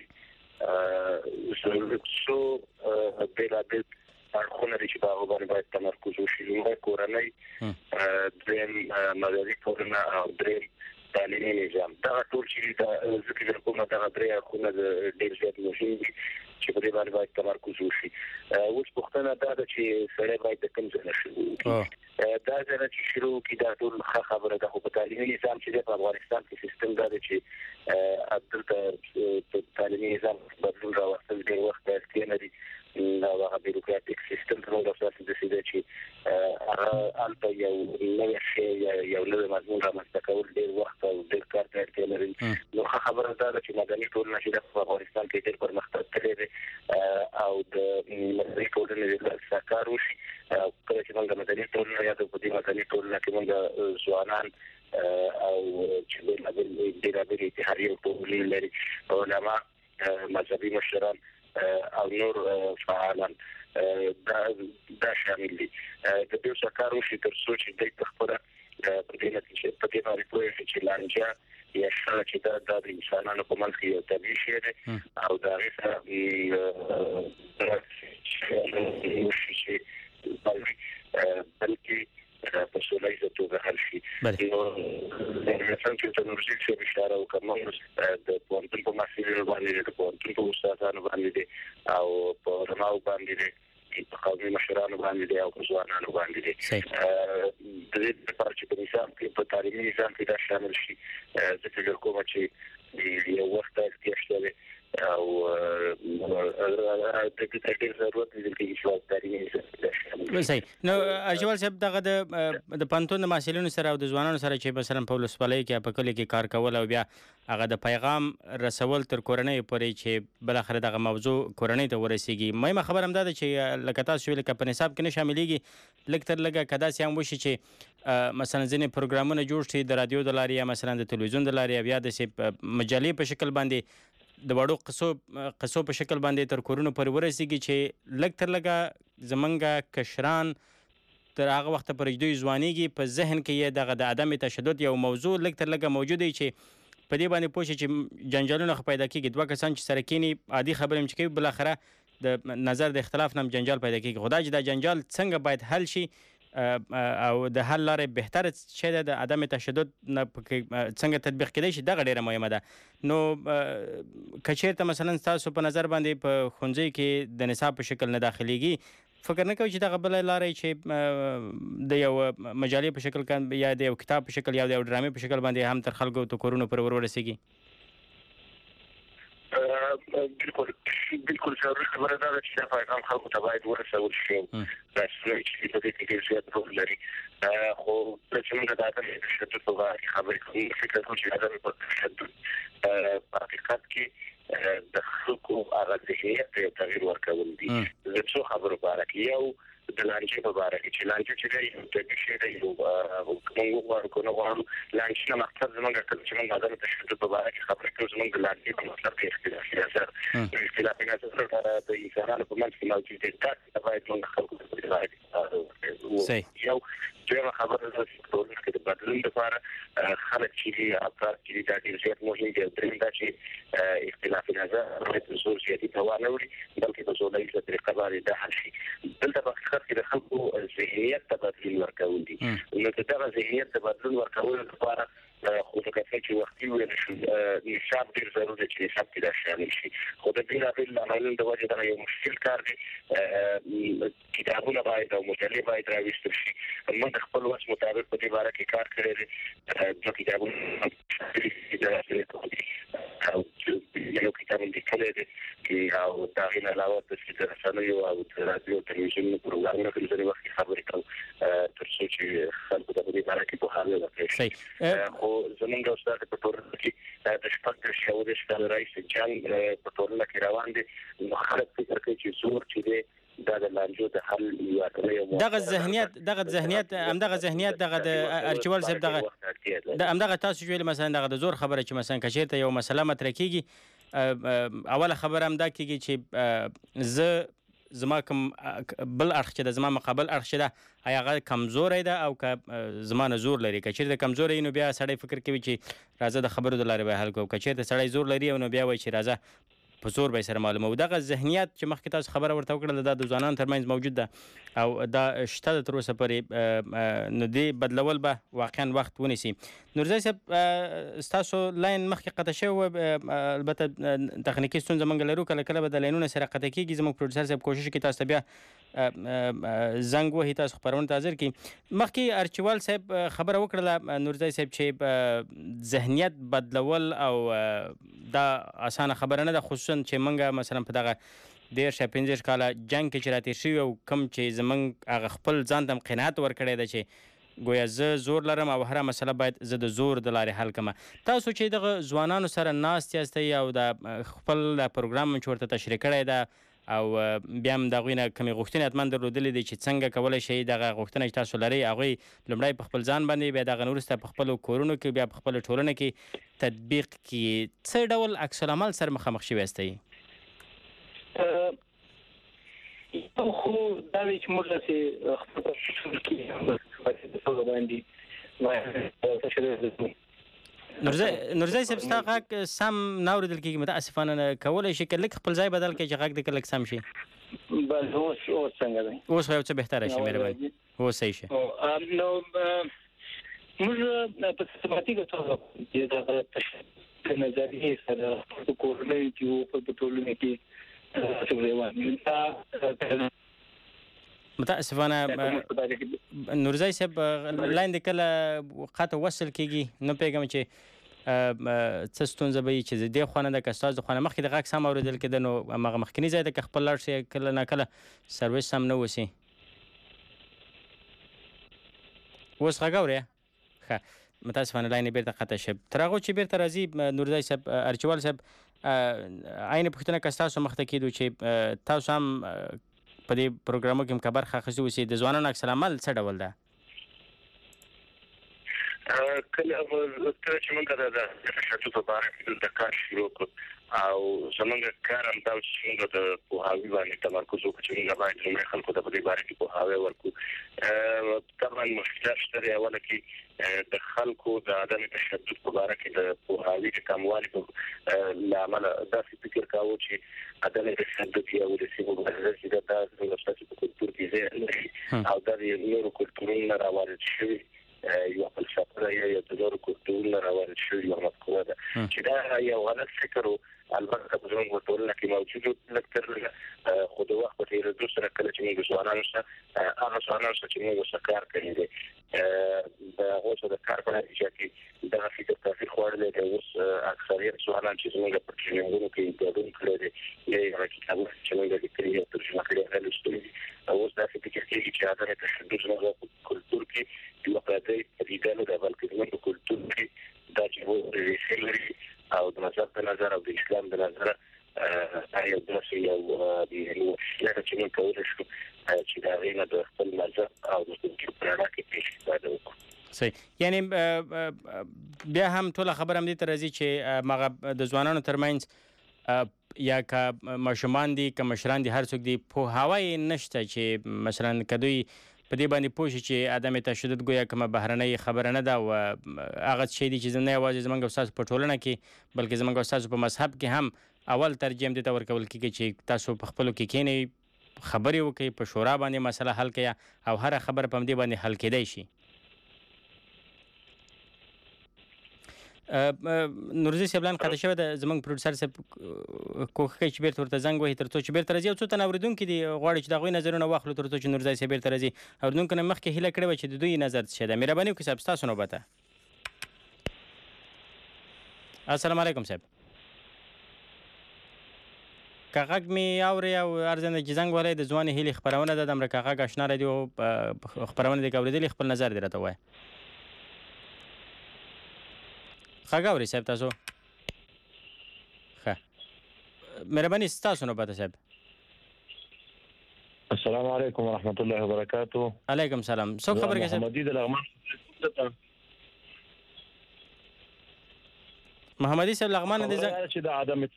Speaker 14: څو بېلابېل اړخونه دي چې په هغو باندې باید تمرکز وشي. لومړی کورنۍ، درېیم مذهبي ټولنه او درېیم تعلیمي نظام. دغه ټول چې ذکر کوم دغه درې اړخونه ډېر زیات مهم دي چې په دې باندې باید تمرکز وشي. اوس پوښتنه دا ده چې سړی باید د کوم ځای نه شروع وکړي. دا ځای نه چې شروع وکړي دا ټول ښه خبره ده، خو په تعلیمي نظام چې دی په افغانستان کې سیستم دا دی چې دلته په تعلیمي نظام بدلون راوستل ډېر وخت ته اړتیا لري او هغه بیروکراتیک سیستم په موږ اساس داسې دی چې هغه هلته یو نوی شی یا یو نوی مضمون رامنځته کول ډېر وخت او ډېر کار ته اړتیا لري. نو ښه خبره دا ده چې مدني ټولنه چې ده په افغانستان کې ډېر پرمختګ کړی دی او د مدني ټولنې د سره کار وشي. کله چې موږ د مدني ټولنه یا د دې مدني ټولنه کې موږ ځوانان او چې بېلابېلې اتحادیې او ټولنې لري، علما، مذهبي مشران او نور فعالان دا شامل دي. د دې سره کار وشي تر څو چې دوی په خپله په دې نتیجه په دې باندې پوه شي چې لانجه یا شخړه چې دا د انسانانو په منځ کې یو طبیعي شی دی او د هغې سره بلکې په سوله ییزه توګه حل شي. نو مثلا چې تکنالوژي صاحب اشاره وکړه، موږ د پوهنتون په محصلینو باندې د پوهنتون په استادانو باندې دی او په علماو باندې دی، په قومي مشرانو باندې دی او په ځوانانو باندې دی. د دې لپاره چې په نظام کې په تعلیمي نظام کې دا شامل شي زه فکر کوم چې یو وخت ته اړتیا شته دی او د دې ډېر ضرورت دی چې تعلیمي نظام
Speaker 3: صحیح. نو ارجوال صاحب دغه د پوهنتون د محصلینو سره او د ځوانانو سره چې مثلا په ولسوالۍ کې په کلي کې کار کول او بیا هغه د پیغام رسول تر کورنۍ پورې چې بالاخره دغه موضوع کورنۍ ته ورسیږي. مهمه خبره هم دا ده چې لکه تاسو ویل که په نصاب کې نه شاملېږي لږ تر لږه که داسې هم وشي چې مثلا ځینې پروګرامونه جوړ شي د رادیو د لارې یا مثلا د تلویزیون د لارې یا داسې مجلې په شکل باندې د وړو قصو په شکل باندې تر کورونو پورې ورسیږي چې لږ تر لږه زمونږ کشران تر هغه وخته پورې دوی ځوانېږي په ذهن کې یې دغه د عدم تشدد یو موضوع لږ تر لږه موجود دی چې په دې باندې پوه شي چې جنجالونه پیدا کېږي. دوه کسان چې سره کېني عادي خبرې هم چې کوي بالاخره د نظر د اختلاف نه جنجال پیدا کېږي. خو دا چې دا جنجال څنګه باید حل شي او د حل لارې بهتره شی ده د عدم تشدد نه څنګه تطبیق کېدای شي دغه ډېره مهمه ده. نو که چېرته مثلا ستاسو په نظر باندې په ښوونځیو کې د نصاب په شکل نه داخلېږي فکر نه کوئ چې دغه بله لاره چې د یو مجلې په شکل یا د یو کتاب په شکل یا د یو ډرامې په شکل باندې هم تر خلکو د کورونو پورې ورسیږي؟
Speaker 14: بالکل ضروري خبره دا ده چې دا پیغام خلکو ته باید ورسول شي. رسنۍ چې په دې کې ډېر زیات رول لري. خو کله چې موږ د عدم تشدد په اړه خبرې کوو فکر کوم چې عدم تشدد په حقیقت کې د خلکو هغه ذهنیت ته تغییر ورکول دي. د څو خبرو په اړه کې یو د لانجې په اړه کې چې لانجې چې دی یو طبیعي شی دی موږ غواړو که نه غواړو لانجې نه مقصد زموږ کله چې موږ عدم تشدد په اړه کې خبرې کوو زموږ د لانجې په مطلب کې اختلافي نظر د انسانانو په منځ کې موجود دی. دا باید موږ خلکو ته یو دویمه خبره ده چې په ټولنه کې د بدلون لپاره خلک چې دي افراد چې دي دا ډېر زیات مهم دي. درېیم دا چې اختلافي نظر باید زور زیاتي ته ونه وړي بلکې په سوله ییزه طریقه باندې دا حل شي. دلته په حقیقت کې د خلکو ذهنیت ته بدلون ورکول دي. نو د دغه ذهنیت ته بدلون ورکولو لپاره خو لکه څنګه چې وختي ویل شو نصاب ډېر ضروري دی چې نصاب کې دا شامل شي. خو د بیلابیل عملونو د وجې دا یو مشکل کار دی. کتابونه باید او مجلې باید راویستل شي. موږ خپل وس مطابق په دې باره کې کار کړی دی. د کتابونو او یو کتاب لیکلی دی او د هغې نه علاوه د رسنیو او د رادیو تلویزیون پروګرامونه کې ځینې وخت خبرې کوو تر څو چې خلکو ته په دې باره کې پوهاوی ورکړی شي. خو زموږ استاد په ټولنه کې د شپږ یا 30 کال راهیسې جنګ په ټولنه کې روان دی. نو خلک فکر کوي چې زور چې دی دا د لانجو د حل یو
Speaker 3: دغه ذهنیت دغه د ارچوال صاحب دغه تاسو ویل مثلا دغه د زور خبره چې مثلا کچېرته یو مسله مطرح کیږي اوله خبره هم دا کیږي چې زما کوم بل اړخ چې د زما مقابل اړخ چې ده هغه کمزوری ده او که زما نه زور لري. که چېرته کمزوری نو بیا سړی فکر کوي چې راځه د خبرو د لارې به حل کوو. که چېرته سړی زور لري نو بیا وایي چې راځه په زور به سره معلومه. دغه ذهنیت چې مخکې تاسو خبره ورته وکړله دا د ځوانانو ترمنځ موجود ده او دا شته د تر اوسه پورې نو دې بدلول به واقعا وخت ونیسي. نورزی صاحب ستاسو لاین مخکې قطع شوی البته تخنیکي ستونزه موږ لرو کله کله به د لاینونو سره قطع کېږي. زموږ پروډوسر صاحب کوشش کوي تاسو ته بیا زنګ وهي تاسو خپرونه ته حاضر کړي. مخکې ارچوال صاحب خبره وکړله نورزی صاحب چې ذهنیت بدلول او دا اسانه خبره نه ده خصوصا چې موږ مثلا په دغه 15 کاله جنګ کې چې راتېر شوي او کوم چې زموږ هغه خپل ځان ته قناعت ورکړی ده چې گویا زه زور لرم او هره مسله باید زه د زور د لارې حل کړم. تاسو چې دغه ځوانانو سره ناست یاستئ او د خپل پروګرام چې ورته تشریح کړی ده او بیا هم د هغوی نه کومې غوښتنې حتما درلودلې دي چې څنګه کولی شئ دغه غوښتنه چې تاسو لرئ هغوی لومړی په خپل ځان باندې بیا دغه نه وروسته په خپلو کورونو کې بیا په خپله ټولنه کې تطبیق کړي. څه ډول عکس العمل سره مخامخ شوي یاستئ؟
Speaker 13: خو دا وی چې موږ داسې خپل شروع کې د ټولو باندې
Speaker 3: نورزی صاحب ستا غږ سم نه اورېدل کېږي متاسفانه کولی شي که لږ خپل ځای بدل کړئ چې غږ دې که لږ سم شي.
Speaker 13: بس اوس څنګه دی؟
Speaker 3: اوس خو یو څه بهتره شي مهرباني اوس صحیح شي.
Speaker 13: نو موږ په سیستماتیکه توګه دغه نظریې سره په کورنۍ کې او په ټولنه کې
Speaker 3: متاسفانه نورزی صاحب لاین د کله قطع وصل کېږي نه پوهېږم چې څه ستونزه به وي چې د دې خوا نه ده که ستاسو د خوا نه مخکې د غږ سم اورېدل کېده نو هماغه مخکیني ځای ته که خپل لاړ شئ کله نه کله سرویس سم نه اوسي. اوس غږ اورئ؟ ښه متاسفانه لاین یې بیرته قطع شي. تر هغو چې بیرته راځي نورزی صاحب ارچوال صاحب عین پوښتنه که ستاسو مخته کېدو چې تاسو هم په دې پروګرامو کې هم که برخه اخیستې اوسئ د ځوانانو عکس العمل څه ډول ده؟
Speaker 14: کله چې موږ د تشدد په باره کې د کار شروع کړو او زموږ کار هم دا چې موږ د پوهاوي باندې تمرکز وکړو چې موږ باید لومړی خلکو ته په دې باره کې پوهاوی ورکړو. طبعا مشکلات شته دی. اوله کې د خلکو د عدم تشدد په باره کې د پوهاوي د کموالي له امله داسې فکر کاوه چې عدم تشدد یو د سیمو چې دا زموږ په کلتور کې ځای لري او دا د نورو کلتورونو نه راوارد شوي یو فلسفه ده یا د نورو کلتورونو راوارد شوې یوه مفکوره ده چې دا یو غلط فکر و. البته په زموږ په ټولنه کې موجود و لږ تر لږه خو د وخت په تېرېدو سره کله چې موږ ځوانانو سره هغه ځوانانو سره چې موږ ورسره کار کړی دی د هغو سره د کار په نتیجه کې دغه فکر تاثیر خوړلی دی. اوس اکثریت ځوانان چې زموږ په ټرېننګونو کې ګډون کړی دی یا یې هغه کتابونه چې موږ لیکلي یا ترجمه کړي هغه لوستلي دي. اوس داسې فکر کېږي چې عدم تشدد زموږ په کلتور کې یوه پردۍ پدیده نه ده بلکې زموږ په کلتور کې دا چې ریښې لري او د مذهب د نظر او د اسلام د نظره دا یو داسې یو لاره چې موږ کولی شو چې د هغې نه د خپل مذهب او د کلتور په رڼا کې پرې استفاده وکړو.
Speaker 3: صحیح. یعنې بیا هم ټوله خبره همدې ته راځي چې هغه د ځوانانو ترمنځ یا که ماشومان دي که مشران دي هر څوک دي پوهاوی نشته چې مثلا که دوی په دې باندې پوه شي چې عدم تشدد ګویا کومه بهرنۍ خبره نه ده او هغه شی دی چې نه یوازې زموږ او ستاسو په ټولنه کې بلکې زموږ او ستاسو په مذهب کې هم اول ترجیح دې ته ورکول کېږي چې تاسو په خپلو کې کښېنئ خبرې وکړئ په شورا باندې مسله حل کړئ او هره خبره په همدې باندې حل کېدی شي. نورزي سیبلان قاطع شوی د زمونږ پروډوسر صاحب کوښښ کوي چې بیرته ورته زنګ وهي تر څو چې بیرته راځي. یو څو تنه اورېدونکي دي غواړي چې د هغوی نظرونه واخلو تر څو چې نورزي صاحب بیرته راځي. اورېدونکو نه مخکې هیله کړې وه چې د دوی نظر څه ده. مهرباني وکړئ صاحب ستاسو نوبت. السلام علیکم صاحب. که غږ مې اورئ او ارزنده چې زنګ وهلی د ځوانې هیلې خپرونه ده د امریکا غږ اشنا راډیو خپرونه دی که اورېدلې خپل نظر دې راته ووایه. غږ اورئ صاحب تاسو؟ ښه مهرباني ستاسو نوبت صاحب.
Speaker 15: السلام علیکم ورحمت الله وبرکاتو.
Speaker 3: علیکم سلام. څوک خبرې کوي صاحب؟
Speaker 15: محمدي د لغمان.
Speaker 3: محمدي صاحب لغمان نه دی
Speaker 15: چې د عدم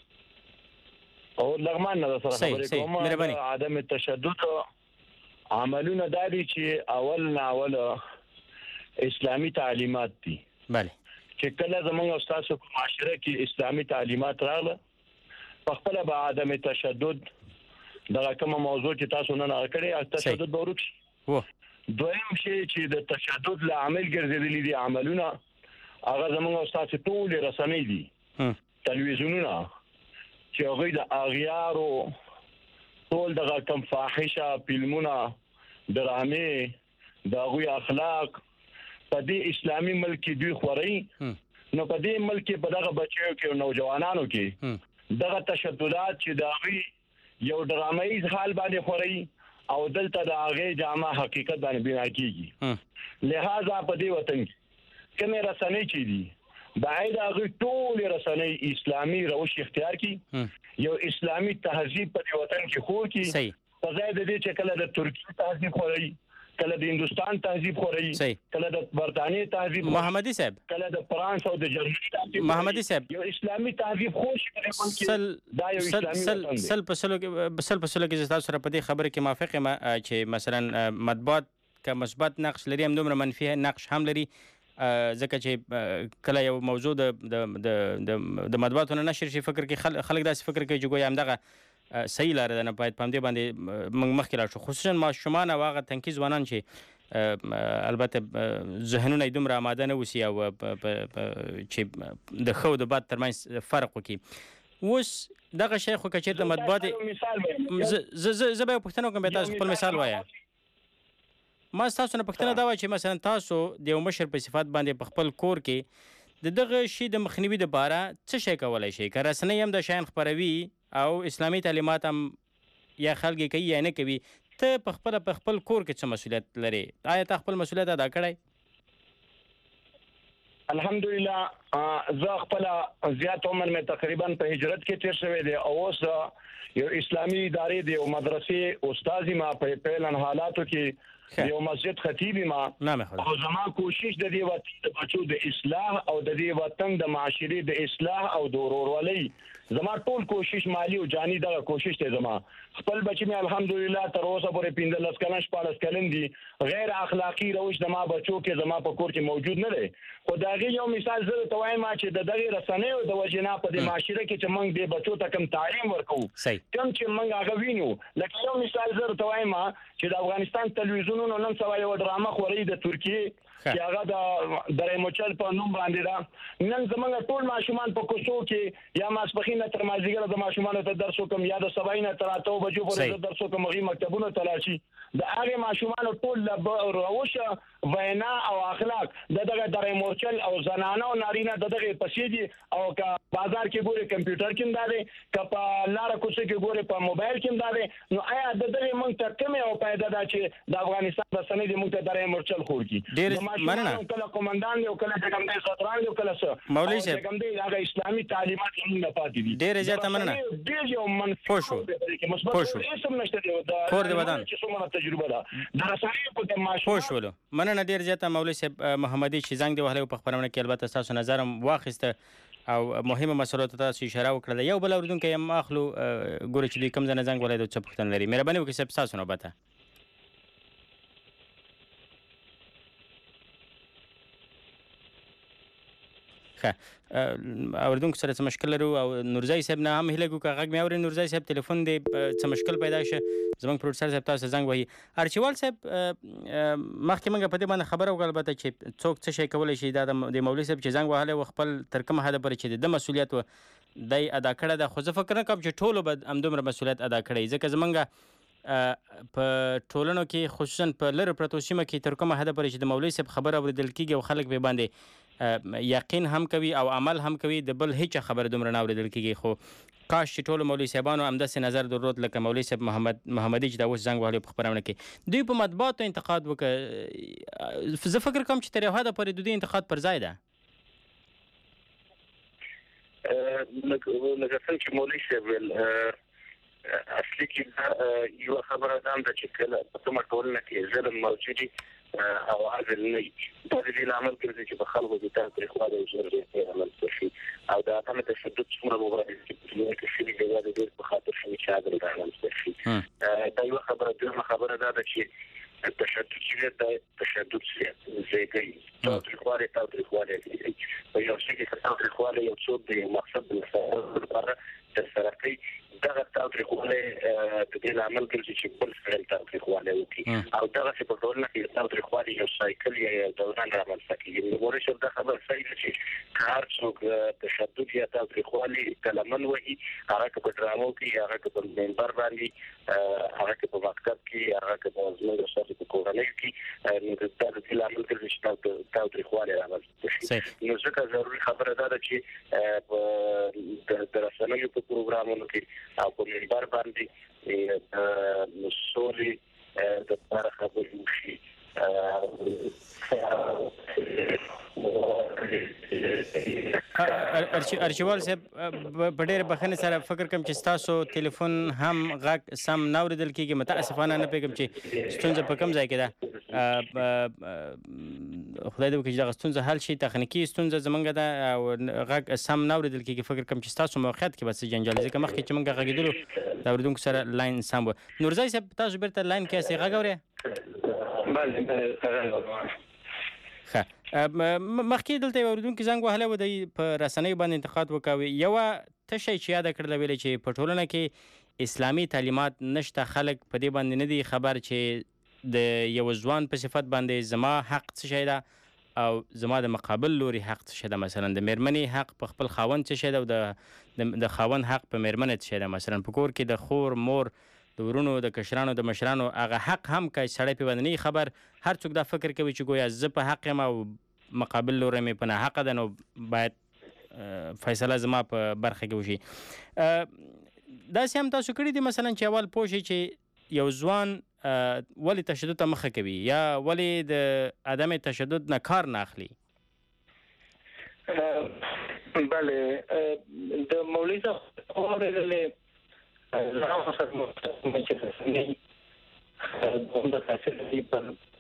Speaker 15: او لغمان نه سره خبرې کوم. عدم تشدد عملونه دا دي چې اول اسلامي تعلیمات دي.
Speaker 3: بله.
Speaker 15: چې کله زمونږ استاد په معاشره کې اسلامي تعلیمات راغله په خپل به عدم تشدد دغه کومه موضوع چې تاسو نه کړی تشدد به ورک شي. دویم شی چې د تشدد له عامل ګرځېدلي دي عملونه هغه زمونږ استاد ټول رسنۍ دي تلویزیونونه چې هغوی د اغیارو ټول دغه کم فاحشه فلمونه ډرامې د هغوی اخلاق په دې اسلامي ملک کې دوی خوري. نو په دې ملک کې په دغه بچیو کې او نوجوانانو کې دغه تشددات چې د هغوی یو ډرامایي حال باندې خوري او دلته د هغې جامه حقیقت باندې بنا کېږي. لہذا په دې وطن کې کومې رسنۍ چې دي باید هغوی ټولې رسنۍ اسلامي روش اختیار کړي، یو اسلامي تهذیب په دې وطن کې خور کړي په ځای د دې چې کله د ترکیې تهذیب خوري، کله د هندوستان تهذیب خوري، کله د برتانیې تهذیب،
Speaker 3: محمدي صاحب
Speaker 15: کله د فرانس او د جرمني تهذیب،
Speaker 3: محمدي صاحب
Speaker 15: یو اسلامي تهذیب خوش دا یو اسلامي
Speaker 3: سل په سلو کې تاسو سره په دې خبره کې موافق یم چې مثلا مطبوعات که مثبت نقش لري هم دومره منفي نقش هم لري، ځکه چې کله یو موضوع د مطبوعاتو نه نشر شي فکر کې خلک داسې فکر کوي چې ګویا همدغه صحیح لاره ده. نه باید په همدې باندې موږ مخکې لاړ شو، خصوصا ماشومان او هغه تنکي ځوانان چې البته ذهنونه یې دومره آماده نه اوسي او چې د ښه او د بد ترمنځ فرق وکړي. اوس دغه شی خو که چېرته مطبوعات زه به یو پوښتنه وکړم بیا تاسو خپل مثال وایه. ما ستاسو نه پوښتنه دا وه چې مثلا تاسو د یو مشر په صفت باندې په خپل کور کې د دغه شي د مخنیوي دپاره څه شی کولی شئ؟ که رسنۍ هم د شیان خپروي او اسلامي تعلیمات هم یا خلک یې کوي یا نه کوي، ته په خپل کور کې څه مسؤلیت لرې؟ آیا تا خپل مسؤلیت ادا کړی؟
Speaker 15: الحمدلله زه خپله زیات عمر مې تقریبا په هجرت کې تیر شوی دی او اوس یو اسلامي ادارې د یو مدرسې استاد ما په فعلا حالاتو کې یو مسجد خطیب ما او زما کوشش د دې وطن د بچو د اصلاح او د دې وطن د معاشري د اصلاح او د ورورولۍ زما ټول کوشش مالی او جانی دغه کوشش ته زما خپل بچی مې الحمدلله تر اوسه پورې 15 کلن 14 کلن دي غیر اخلاقی روش زما بچو کې زما په کور کې موجود نه دی. خو دا غي یو مثال زه ته وایم چې د دغه رسنیو د وجنا په د معاشره کې چې موږ د بچو ته کم تعلیم ورکو کم چې موږ هغه وینو. لکه یو مثال زه ته وایم چې د افغانستان تلویزیونونو نن سبا یو ډرامه خوري د ترکیه چې هغه د درې موچل په نوم باندې دا نن زمونږ ټول ماشومان په کوڅو کې یا ماسپخین تر مازیګر د ماشومان ته درس وکم یا د سباینه تر 8 بجو پورې درس وکم غي مکتبونو تلاشي د هغه ماشومان ټول روشه وینا او اخلاق دغه درې موچل او زنانه او نارینه دغه پسیدي او کا بازار کې ګوره کمپیوټر کې مداري ک په لار کوڅه کې ګوره په موبایل کې مداري. نو آیا دغه مونږ ته کومه او پیدا ده چې د افغانستان د سنې د مونږ ته درې موچل خور کی مننه کله قومندان دی او کله څنګه د صدران دی او کله څه
Speaker 3: مولوی صاحب
Speaker 15: څنګه دی هغه اسلامي تعلیمات نه پاتې دي.
Speaker 3: ډېر زیاته مننه.
Speaker 15: ډېر یو منفي
Speaker 3: پوښو
Speaker 15: اسم نشته دی
Speaker 3: کور دی ودان
Speaker 15: چې څومره تجربه ده د رسنۍ په ماشومان
Speaker 3: پوښولو. مننه ډېر زیاته مولوی صاحب محمدي چې زنګ دی وهلی په خبرونه کې البته تاسو نظر هم واخیسته او مهمه مسلو ته تاسو اشاره وکړه. یو بل اوریدونکی هم اخلو ګورو چې دوی کوم ځای نه زنګ وهلی د څه پوښتنه لري. مهرباني وکړئ صاحب ستاسو نوبت ده. اوردونکو سره څه مشکل لرو او نورزای صاحب نه هم هیله کوو که غږ مې اوري. نورزای صاحب ټلیفون دی څه مشکل پیدا شه زموږ پروډوسر صاحب تاسو زنګ وهي. ارچیوال صاحب مخکې موږ په دې باندې خبره وکړه البته چې څوک څه شی کولی شي. دا د مولوي صاحب چې زنګ وهلی و خپل تر کومه حده پورې چې د مسؤلیت و دی ادا کړی ده، خو زه فکر نه کوم چې ټولو به همدومره مسؤلیت ادا کړی، ځکه زمونږ په ټولنو کې خصوصا په لرې پرتو سیمه کې تر کومه حده پورې چې د مولوي صاحب خبره اورېدل کېږي او خلک به باندې یقین هم کوي او عمل هم کوي، د بل هیڅ خبره دومره نه اورېدل کېږي. خو کاش چې ټولو مولوي صاحبانو همداسې نظر درلود لکه مولوي صاحب محمدي چې دا اوس زنګ وهلی په خپرونه کې دوی په مطبوعاتو انتقاد وکړه. زه فکر کوم چې تر یو حده پورې د دوی انتقاد پر ځای ده.
Speaker 14: لکه څنګه چې مولوي صاحب اصلي کې یو خبره ده چې کله په کومه ټولنه کې ظلم موجود او عادل نه وي، دا د دې عمل کوي چې په خلکو کې تاریخواله او ژوندۍ عمل شي او دا هم تشدد څومره مبارک چې په دې کې شي د دې په خاطر چې عادل عمل شي. دا یو خبره ده چې التشدد شيء تشدد شيء زي كي تاوتريخوالي ويوم شيء تاوتريخوالي يوصل بمقصد بالبرة تسرقي دغه تاوتريخوالي بدل عمل كل شيء كل فعل تاوتريخوالي وكي او دغه في بقولنا في تاوتريخوالي يوسايكل يا دوران عمل سكي المورش ده خبر سيد شيء كارسوك تشدد يا تاوتريخوالي كلامن وهي حركه بدرامو كي حركه بالمنبر باندې حرکت په مکتب کې حرکت په زموږ سره په کورنۍ کې نو د دې عمل کې چې تاوتریخواله راځي. نو ځکه ضروري خبره ده چې د رسنیو په پروګرامونو کې او په منبر باندې مسولي د لپاره خبرې وشي.
Speaker 3: ارچیوال صاحب په ډېر بخښنې سره فکر کوم چې ستاسو ټلیفون هم غږ سم نه اورېدل کېږي. متاسفانه نه پوهېږم چې ستونزه په کوم ځای کې ده. خدای دې وکړي چې دغه ستونزه حل شي. تخنیکي ستونزه زمونږ ده او غږ سم نه اورېدل کېږي. فکر کوم چې ستاسو موقعیت کې به څه جنجال ځکه مخکې چې موږ غږېدلو د اورېدونکو سره لاین سم و. نورزای صاحب تاسو بیرته لاین کې یاستئ، غږ اورئ؟ مخکې دلته یو اورېدونکي زنګ وهلی و، دی په رسنیو باندې انتقاد وکوي. یوه تشه چې یاده کړله ویلې چې په ټولنه کې اسلامي تعلیمات نشته، خلک په دې باندې نه دي خبر چې د یو ځوان په صفت باندې زما حق څه شی ده او زما د مقابل لوري حق څه شی ده. مثلا د میرمنې حق په خپل خاوند څه شی ده او د خاوند حق په میرمنې څه شی ده. مثلا په کور کې د خور مور د ورونو د کشرانو د مشرانو هغه حق هم که سړی په باندې نه خبر، هر څوک دا فکر کوي چې ګویا زه په حق یم او مقابل لوری مې په ناحقه ده، نو باید فیصله زما په برخه کې وشي. داسې هم تاسو کړي دي مثلا چې اول پوه شئ چې یو ځوان ولې تشدد ته مخه کوي یا ولې د عدم تشدد نه کار نه اخلي.
Speaker 13: بله د مولوي صاحب اورېدلې زه سره مو چې څنګه د تاسو په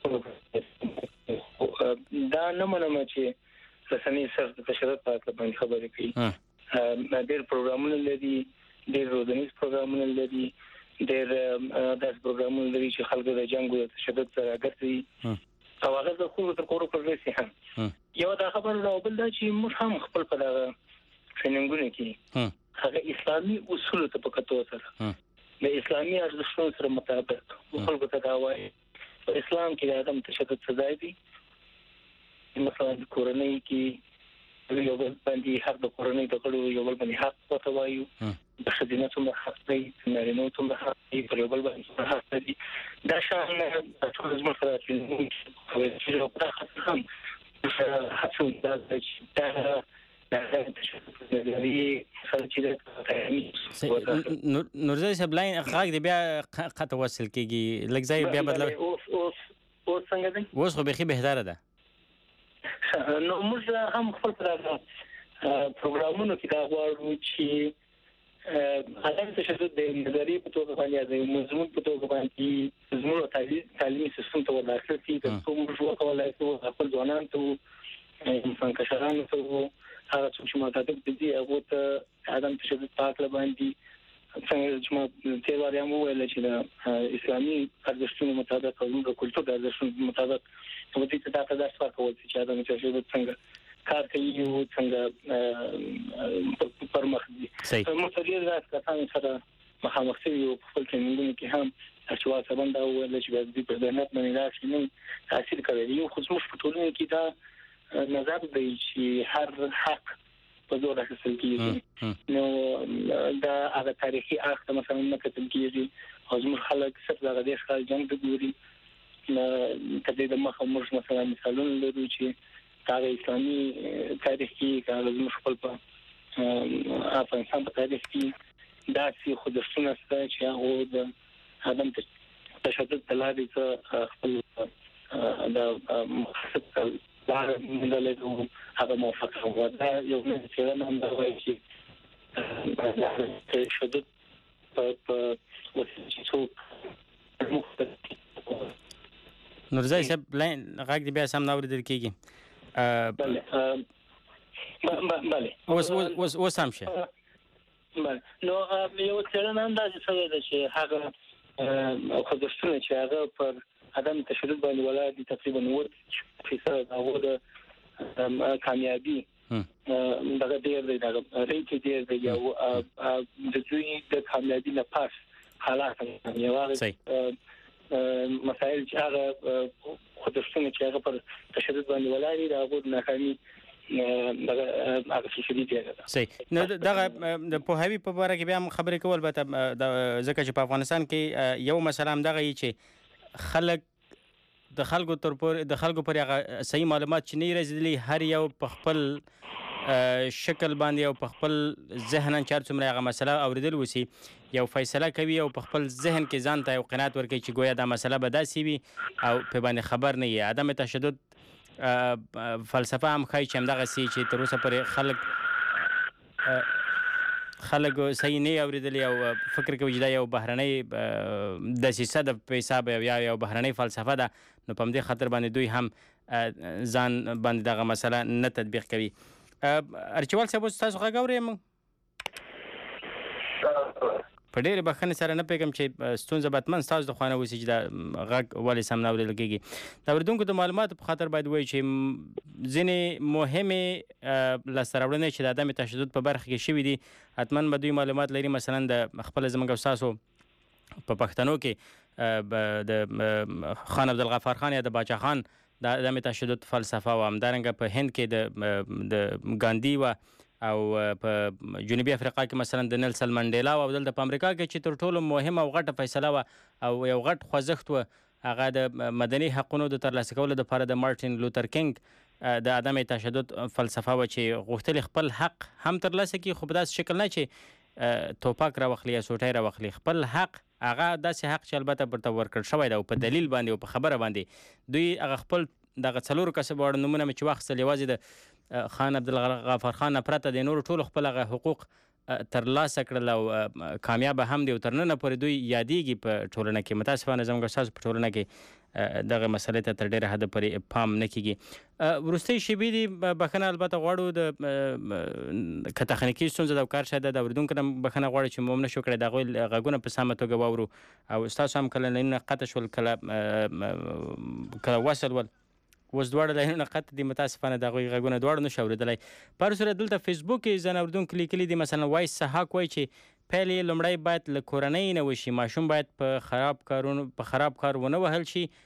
Speaker 13: دا نه منم چې رسنۍ سره د تشدد په اړه باندې خبرې کوي. ډېر پروګرامونه لري، ډېر روزنیز پروګرامونه لري، ډېر داس پروګرامونه لري چې خلک د جنگ او تشدد سره ګرځي او هغه د خو تر کورو پر وسی هم یو دا خبره نو بل دا چې موږ هم خپل په دغه ټریننګونه کې هغه اسلامي اصول ته په کتو سره د اسلامي ارزښتونو سره مطابق خلکو ته دا وایي په اسلام کې د عدم تشدد سزا دی. مثلا د کورنۍ کې یو بل باندې حق د کورنۍ د غړو یو بل باندې حق ورته وایو، د خدمت څومره حق دی، نارینه څومره حق دی، پر یو بل باندې حق دی. دا شان ټول زموږ سره چې یو بل حق هم حق دا چې
Speaker 3: نورزای صاحب لاین غږ دی بیا قطع وصل کېږي، لږ ځای بیا بدلوئ.
Speaker 13: اوس څنګه دی؟
Speaker 3: اوس خو بیخي بهتره ده.
Speaker 13: نو موږ هم خپل پروګرامونو کې دا غواړو چې عدم تشدد د نظریې په توګه باندې د مضمون په توګه باندې زموږ تعلیمي سیستم ته وداخل شي، ترڅو موږ وکولای شو خپل ځوانان ته انسان کشرانو ته هغه چې مطابق دي هغه ته عدم تشدد په اړه باندې څنګه چې ما تیر واره مو ویل چې د اسلامي ارزښتونو مطابق او د کلتور د ارزښتونو مطابق په دې ته دا تاسو کول چې عدم تشدد څنګه کار کوي او څنګه پرمخ دي مختلف راځي سره مخامخ شوي او په خپل ټریننګونو کې هم اشوا سبند او د چې په ذهنیت باندې راشي نو تاثیر کوي یو خصوص په ټولنه کې دا نظر دی چې هر حق په زور اخیستل کیږي نو دا هغه تاریخي اخته مثلا نه کتل کیږي او زموږ خلک صرف د غدې ښکار جنگ د ګوري کله د مخه موږ مثلا مثالونه لرو چې هغه اسلامي تاریخ کې هغه زموږ خپل په افغانستان په تاریخ کې دا چې خودشونه ستاسو چې هغه د عدم تشدد تلاري څخه خپل د مقصد لار مندلته هغه موافقه ودا یو څه نه هم دا وایي چې تشدد په وسیله
Speaker 3: نورزای صاحب لاین غږ دی بیا سم ناوریدل کیږي
Speaker 13: بله
Speaker 3: اوس هم شه
Speaker 13: بله نو یو څرنه اندازه شوی دی چې هغه خودشونه چې هغه پر عدم تشدد باندې ولاړ دي تقریبا 90% هغه د کامیابی دغه ډیر دی دغه ریټ ډیر دی او د دوی د کامیابی نه پاس حالات یو مسائل چې هغه خودشونه چې هغه پر تشدد باندې ولاړ دي هغه ناکامي هغه څه دي
Speaker 3: صحیح نو دغه د پوهاوی په اړه کې بیا خبرې کول به ځکه چې په افغانستان کې یو مسله هم دغه چې خلک د خلکو پر هغه صحیح معلومات چې نه رسیدلي هر یو په خپل شکل باندې او په خپل ذهن چار څومره هغه مسله اوریدل وسی یو فیصله کوي او په خپل ذهن کې ځان ته یو قناعت ورکوي چې گویا دا مسله به داسې وي او په باندې خبر نه وي عدم تشدد فلسفه هم ښایي چې همدغه سي چې تر اوسه پورې خلک صحیح نه اوریدلی او فکر کوي چې دا یو بهرنۍ دسیسه د په حساب یا یو بهرنۍ فلسفه ده نو په همدې خاطر باندې دوی هم ځان باندې دغه مسله نه تطبیق کوي ارچوال صاحب تاسو غږ اورئ موږ په ډېرې بښنې سره نه پوهېږم چې ستونزه بتمن ستاسو د خوانه اوسي چې دا غږ ولې سم نه اورېدل کېږي د اورېدونکو د معلوماتو په خاطر باید ووایي چې ځینې مهمې لاسته راوړنې چې د عدم تشدد په برخه کې شوي دي حتما به دوی معلومات لري مثلا د خپله زموږ او ستاسو په پښتنو کې د خان عبدالغفار خان یا د باچا خان د عدم تشدد فلسفه و همدارنګه په هند کې د ګاندي و او په جنوبي افریقا کې مثلا د نیلسن منډیلا او دلته په امریکا کې چې تر ټولو مهمه او غټه فیصله و او یو غټ خوځښت و هغه د مدني حقونو د ترلاسه کولو لپاره د مارټین لوتر کینګ د عدم تشدد فلسفه و چې غوښتل خپل حق هم ترلاسه کړي خو په داسې شکل نه چې توپک راوخلي یا سوټۍ راوخلي خپل حق هغه داسې حق چې البته ورته ورکړل شوی دی او په دلیل باندې او په خبره باندې دوی هغه خپل دغه څلورو کسب واړه نومونه مې چې واخیستل یوازې د خان عبدالغفار خان نه پرته د نورو ټولو خپل هغه حقوق ترلاسه کړل او کامیابه هم دي او تر ننه پورې دوی یادېږي په ټولنه کې متاسفانه زموږ ستاسو په ټولنه کې دغه مسلې ته تر ډېره حده پورې پام نه کیږي وروستۍ شیبې دي بښنه البته غواړو د که تخنیکي ستونزه ده او کار شاید د اورېدونکو نه بښنه غواړو چې موږ نشو کړی د هغوی غږونه په سمه توګه واورو او ستاسو هم کله لاینونه قطع شول کله وصل ول اوس دواړه لاینونه قطع دي متاسفانه د هغوی غږونه دواړه نشو اورېدلی په هر صورت دلته فیسبوک کې ځینې اورېدونکو لیکلي دي مثلا وایس سحاق وایي چې پیل یې لومړی باید له کورنۍ نه وشي ماشوم باید په خراب کار ونه وهل شي و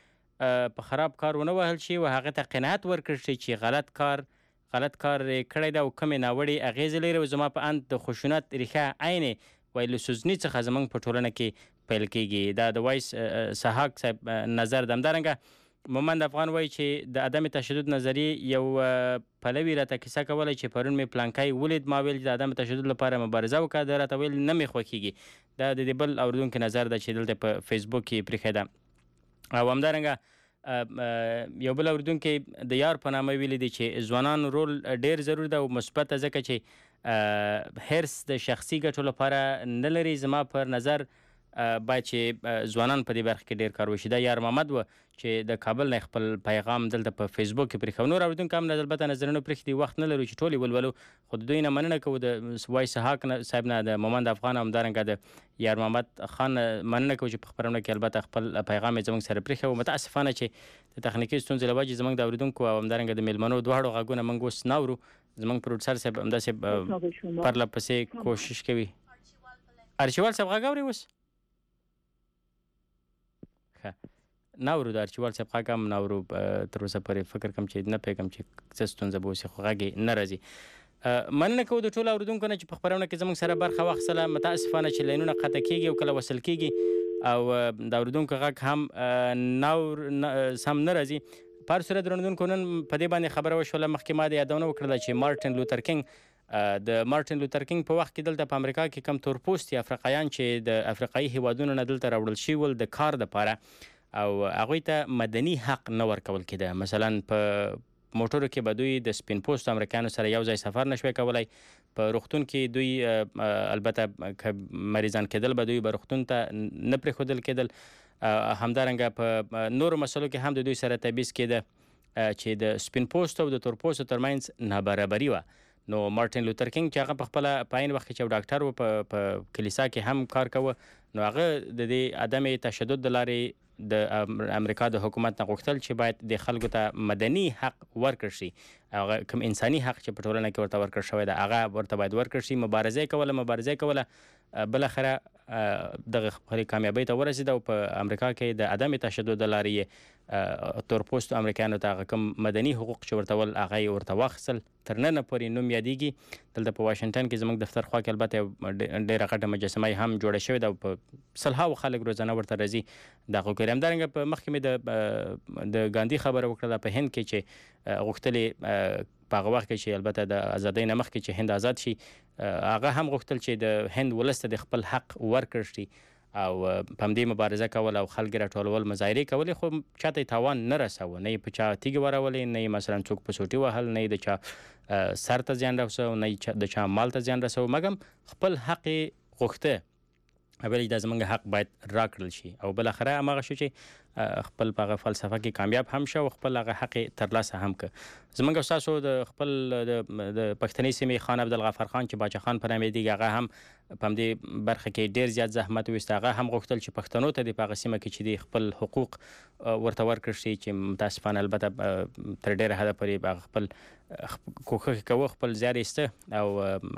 Speaker 3: هغه ته قناعت ورکړل شي چې غلط کار کړی دی او کومې ناوړې اغېزې لري او زما په اند د خشونت ریښه عین ویلو سوزني څخه زموږ په ټولنه کې پیل کېږي دا د وایس سحاق صاحب نظر ده همدارنګه مومند افغان وایي چې د عدم تشدد نظریې یو پلوي راته کیسه کوله چې پرون مې پلانکی ولید ما ویل چې د عدم تشدد لپاره مبارزه وکړه دا راته ویل نه مې خوښېږي دا د دې بل اورېدونکي نظر ده چې دلته په فیسبوک کې پرېښې ده او همدارنګه یو بل اورېدونکی د یار په نامه ویلي دی چې ځوانانو رول ډېر ضرور ده او مثبته ځکه چې حرص د شخصي ګټو لپاره نه لري زما پر نظر باید چې ځوانان په دې برخه کې ډیر کار وشي. دا یار محمد و چې د کابل نه خپل پیغام دلته په فیسبوک کې پرېښو. نور اورېدونکو هم البته نظرونه پرېښي دي، وخت نه لرو چې ټولې ولولو، خو د دوی نه مننه کوو، د وایس حق صاحب نه، د مومند افغان، همدارنګه د یار محمد خان مننه کوو چې په خپرونه کې البته خپل پیغام یې زموږ سره پرېښو. متاسفانه چې د تخنیکي ستونزې له وجې زموږ د اورېدونکو او همدارنګه د میلمنو دواړو غږونه موږ اوس نه اورو. زموږ پروډوسر صاحب همداسې پرله پسې کوشش کوي. ارچیوال صاحب غږ اوري اوس؟ نه اورو، د ارچیوال صاحب غږ هم نه اورو تر اوسه پورې. فکر کوم چې نه پوهېږم چې څه ستونزه به اوسي، خو غږ یې نه راځي. مننه کوو د ټولو اورېدونکو نه چې په خپرونه کې زموږ سره برخه واخیستله. متاسفانه چې لاینونه قطع کېږي او کله وصل کېږي او د اورېدونکو غږ هم سم نه راځي. په هر صورت اورېدونکو نن په دې باندې خبره وشوله، مخکې ما د یادونه وکړله چې مارټین لوتر کینګ د مارټین لوتر کینګ په وخت کې دلته په امریکا کې کم تورپوستي افریقایان چې د افریقایي هیوادونو نه دلته راوړل شوي ول د کار دپاره، او هغوی ته مدني حق نه ورکول کېده. مثلا په موټرو کې به دوی د سپین پوستو امریکایانو سره یو ځای سفر نشوی کولی. په روغتون کې دوی البته که مریضان کېدل به دوی به روغتون ته نه پرېښودل کېدل. همدارنګه په نورو مسلو کې هم د دوی سره تبعیض کېده چې د سپین پوستو او د تور پوستو ترمنځ نابرابري وه. نو مارټین لوتر کینګ چې هغه په خپله په عین وخت کې چې یو ډاکټر و په کلیسا کې هم کار کوه، نو هغه د دې عدم تشدد د لارې د امریکا د حکومت نه غوښتل چې باید د خلکو ته مدني حق ورکړ شي. هغه کوم انساني حق چې په ټولنه کې ورته ورکړ شوی ده هغه ورته باید ورکړ شي. مبارزه کوله بالاخره دغه خپلې کامیابۍ ته ورسېده او په امریکا کې د عدم تشدد د لارې تورپوستو امریکایانو ته هغه کوم مدني حقوق چې ورته ول هغه یې ورته واخیستل. تر ننه پورې نوم یادېږي. دلته په واشنګټن کې زموږ دفتر خوا کې البته ډېره غټه مجسمه هم جوړه شوې ده او په سلهاوو خلک روزانه ورته راځي دغه کوي. همدارنګه په مخکې مې د ګاندي خبره وکړله په هند کې چې غوښتلې په هغه وخت کې چې البته د ازادۍ نه مخکې چې هند آزاد شي، هغه هم غوښتل چې د هند ولس ته د خپل حق ورکړ شي او په همدې مبارزه کول او خلک راټولول، مظاهرې کولې، خو چاته یې تاوان نه رسوه. نه یې په چا تیږې ورولې، نه یې مثلا څوک په سوټي وهل، نه یې د چا سر ته زیان رسو، نه یې د چا مال ته زیان رسو، مګم خپل حق یې غوښته. ویل دا زموږ حق باید راکړل شي او بالاخره هماغه شو چې خپل په هغه فلسفه کې کامیاب هم شو او خپل هغه حق ترلاسه هم کړ. زموږ استاسو د خپل د پښتني سیمې خان عبدالغفار خان چې باچا خان په نامه دی، هغه هم په همدې برخه کې ډېر زیات زحمت ویست. هغه هم غوښتل چې پښتنو ته د په هغه سیمه کې چې د خپل حقوق ورته ورکړل شي، چې متاسفانه البته تر ډېره حده پورې خپل کوښښ کوه، خپل زیار ایسته او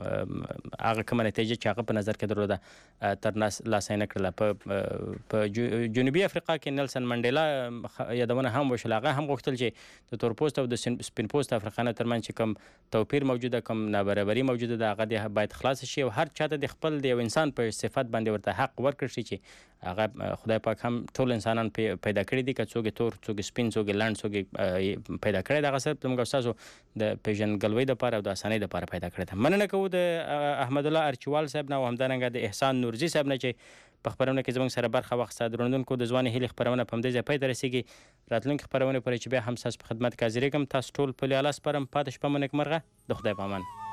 Speaker 3: هغه کومه نتیجه چې هغه په نظر کې درلوده تر لاسه نه کړله. په جنوبي افریقا کې نیلسن منډیلا یادونه هم وشوله. هغه هم غوښتل چې د تور پوست او د سپین پوست افریقایانو ترمنځ چې کوم توپیر موجوده، کوم نابرابري موجوده ده، هغه باید خلاص شي او هر چاته د خپل د یو انسان په صفت باندې ورته حق ورکړل شي چې هغه خدای پاک هم ټول انسانان پیدا کړي دي، که څوک تور، څوک سپین، څوک لنډ، څوک پیدا کړی. دغه صرف زموږ استاسو د پیژندګلوۍ دپاره او د اسانۍ دپاره پیدا کړی ده. مننه کوو د احمد الله ارچیوال صاحب نه او همدارنګه د احسان نورزي صاحب نه چې په خپرونه کې زموږ سره برخه واخیسته. درنوونکو د ځوانې هیلې خپرونه په همدې ځای پای ته رسېږي. راتلونکې خپرونې پورې چې بیا هم ستاسو په خدمت کې حاضرېږم. تاسو ټول په لیاله سپارم. پاتې شپه مو نیکمرغه. د خدای په امان.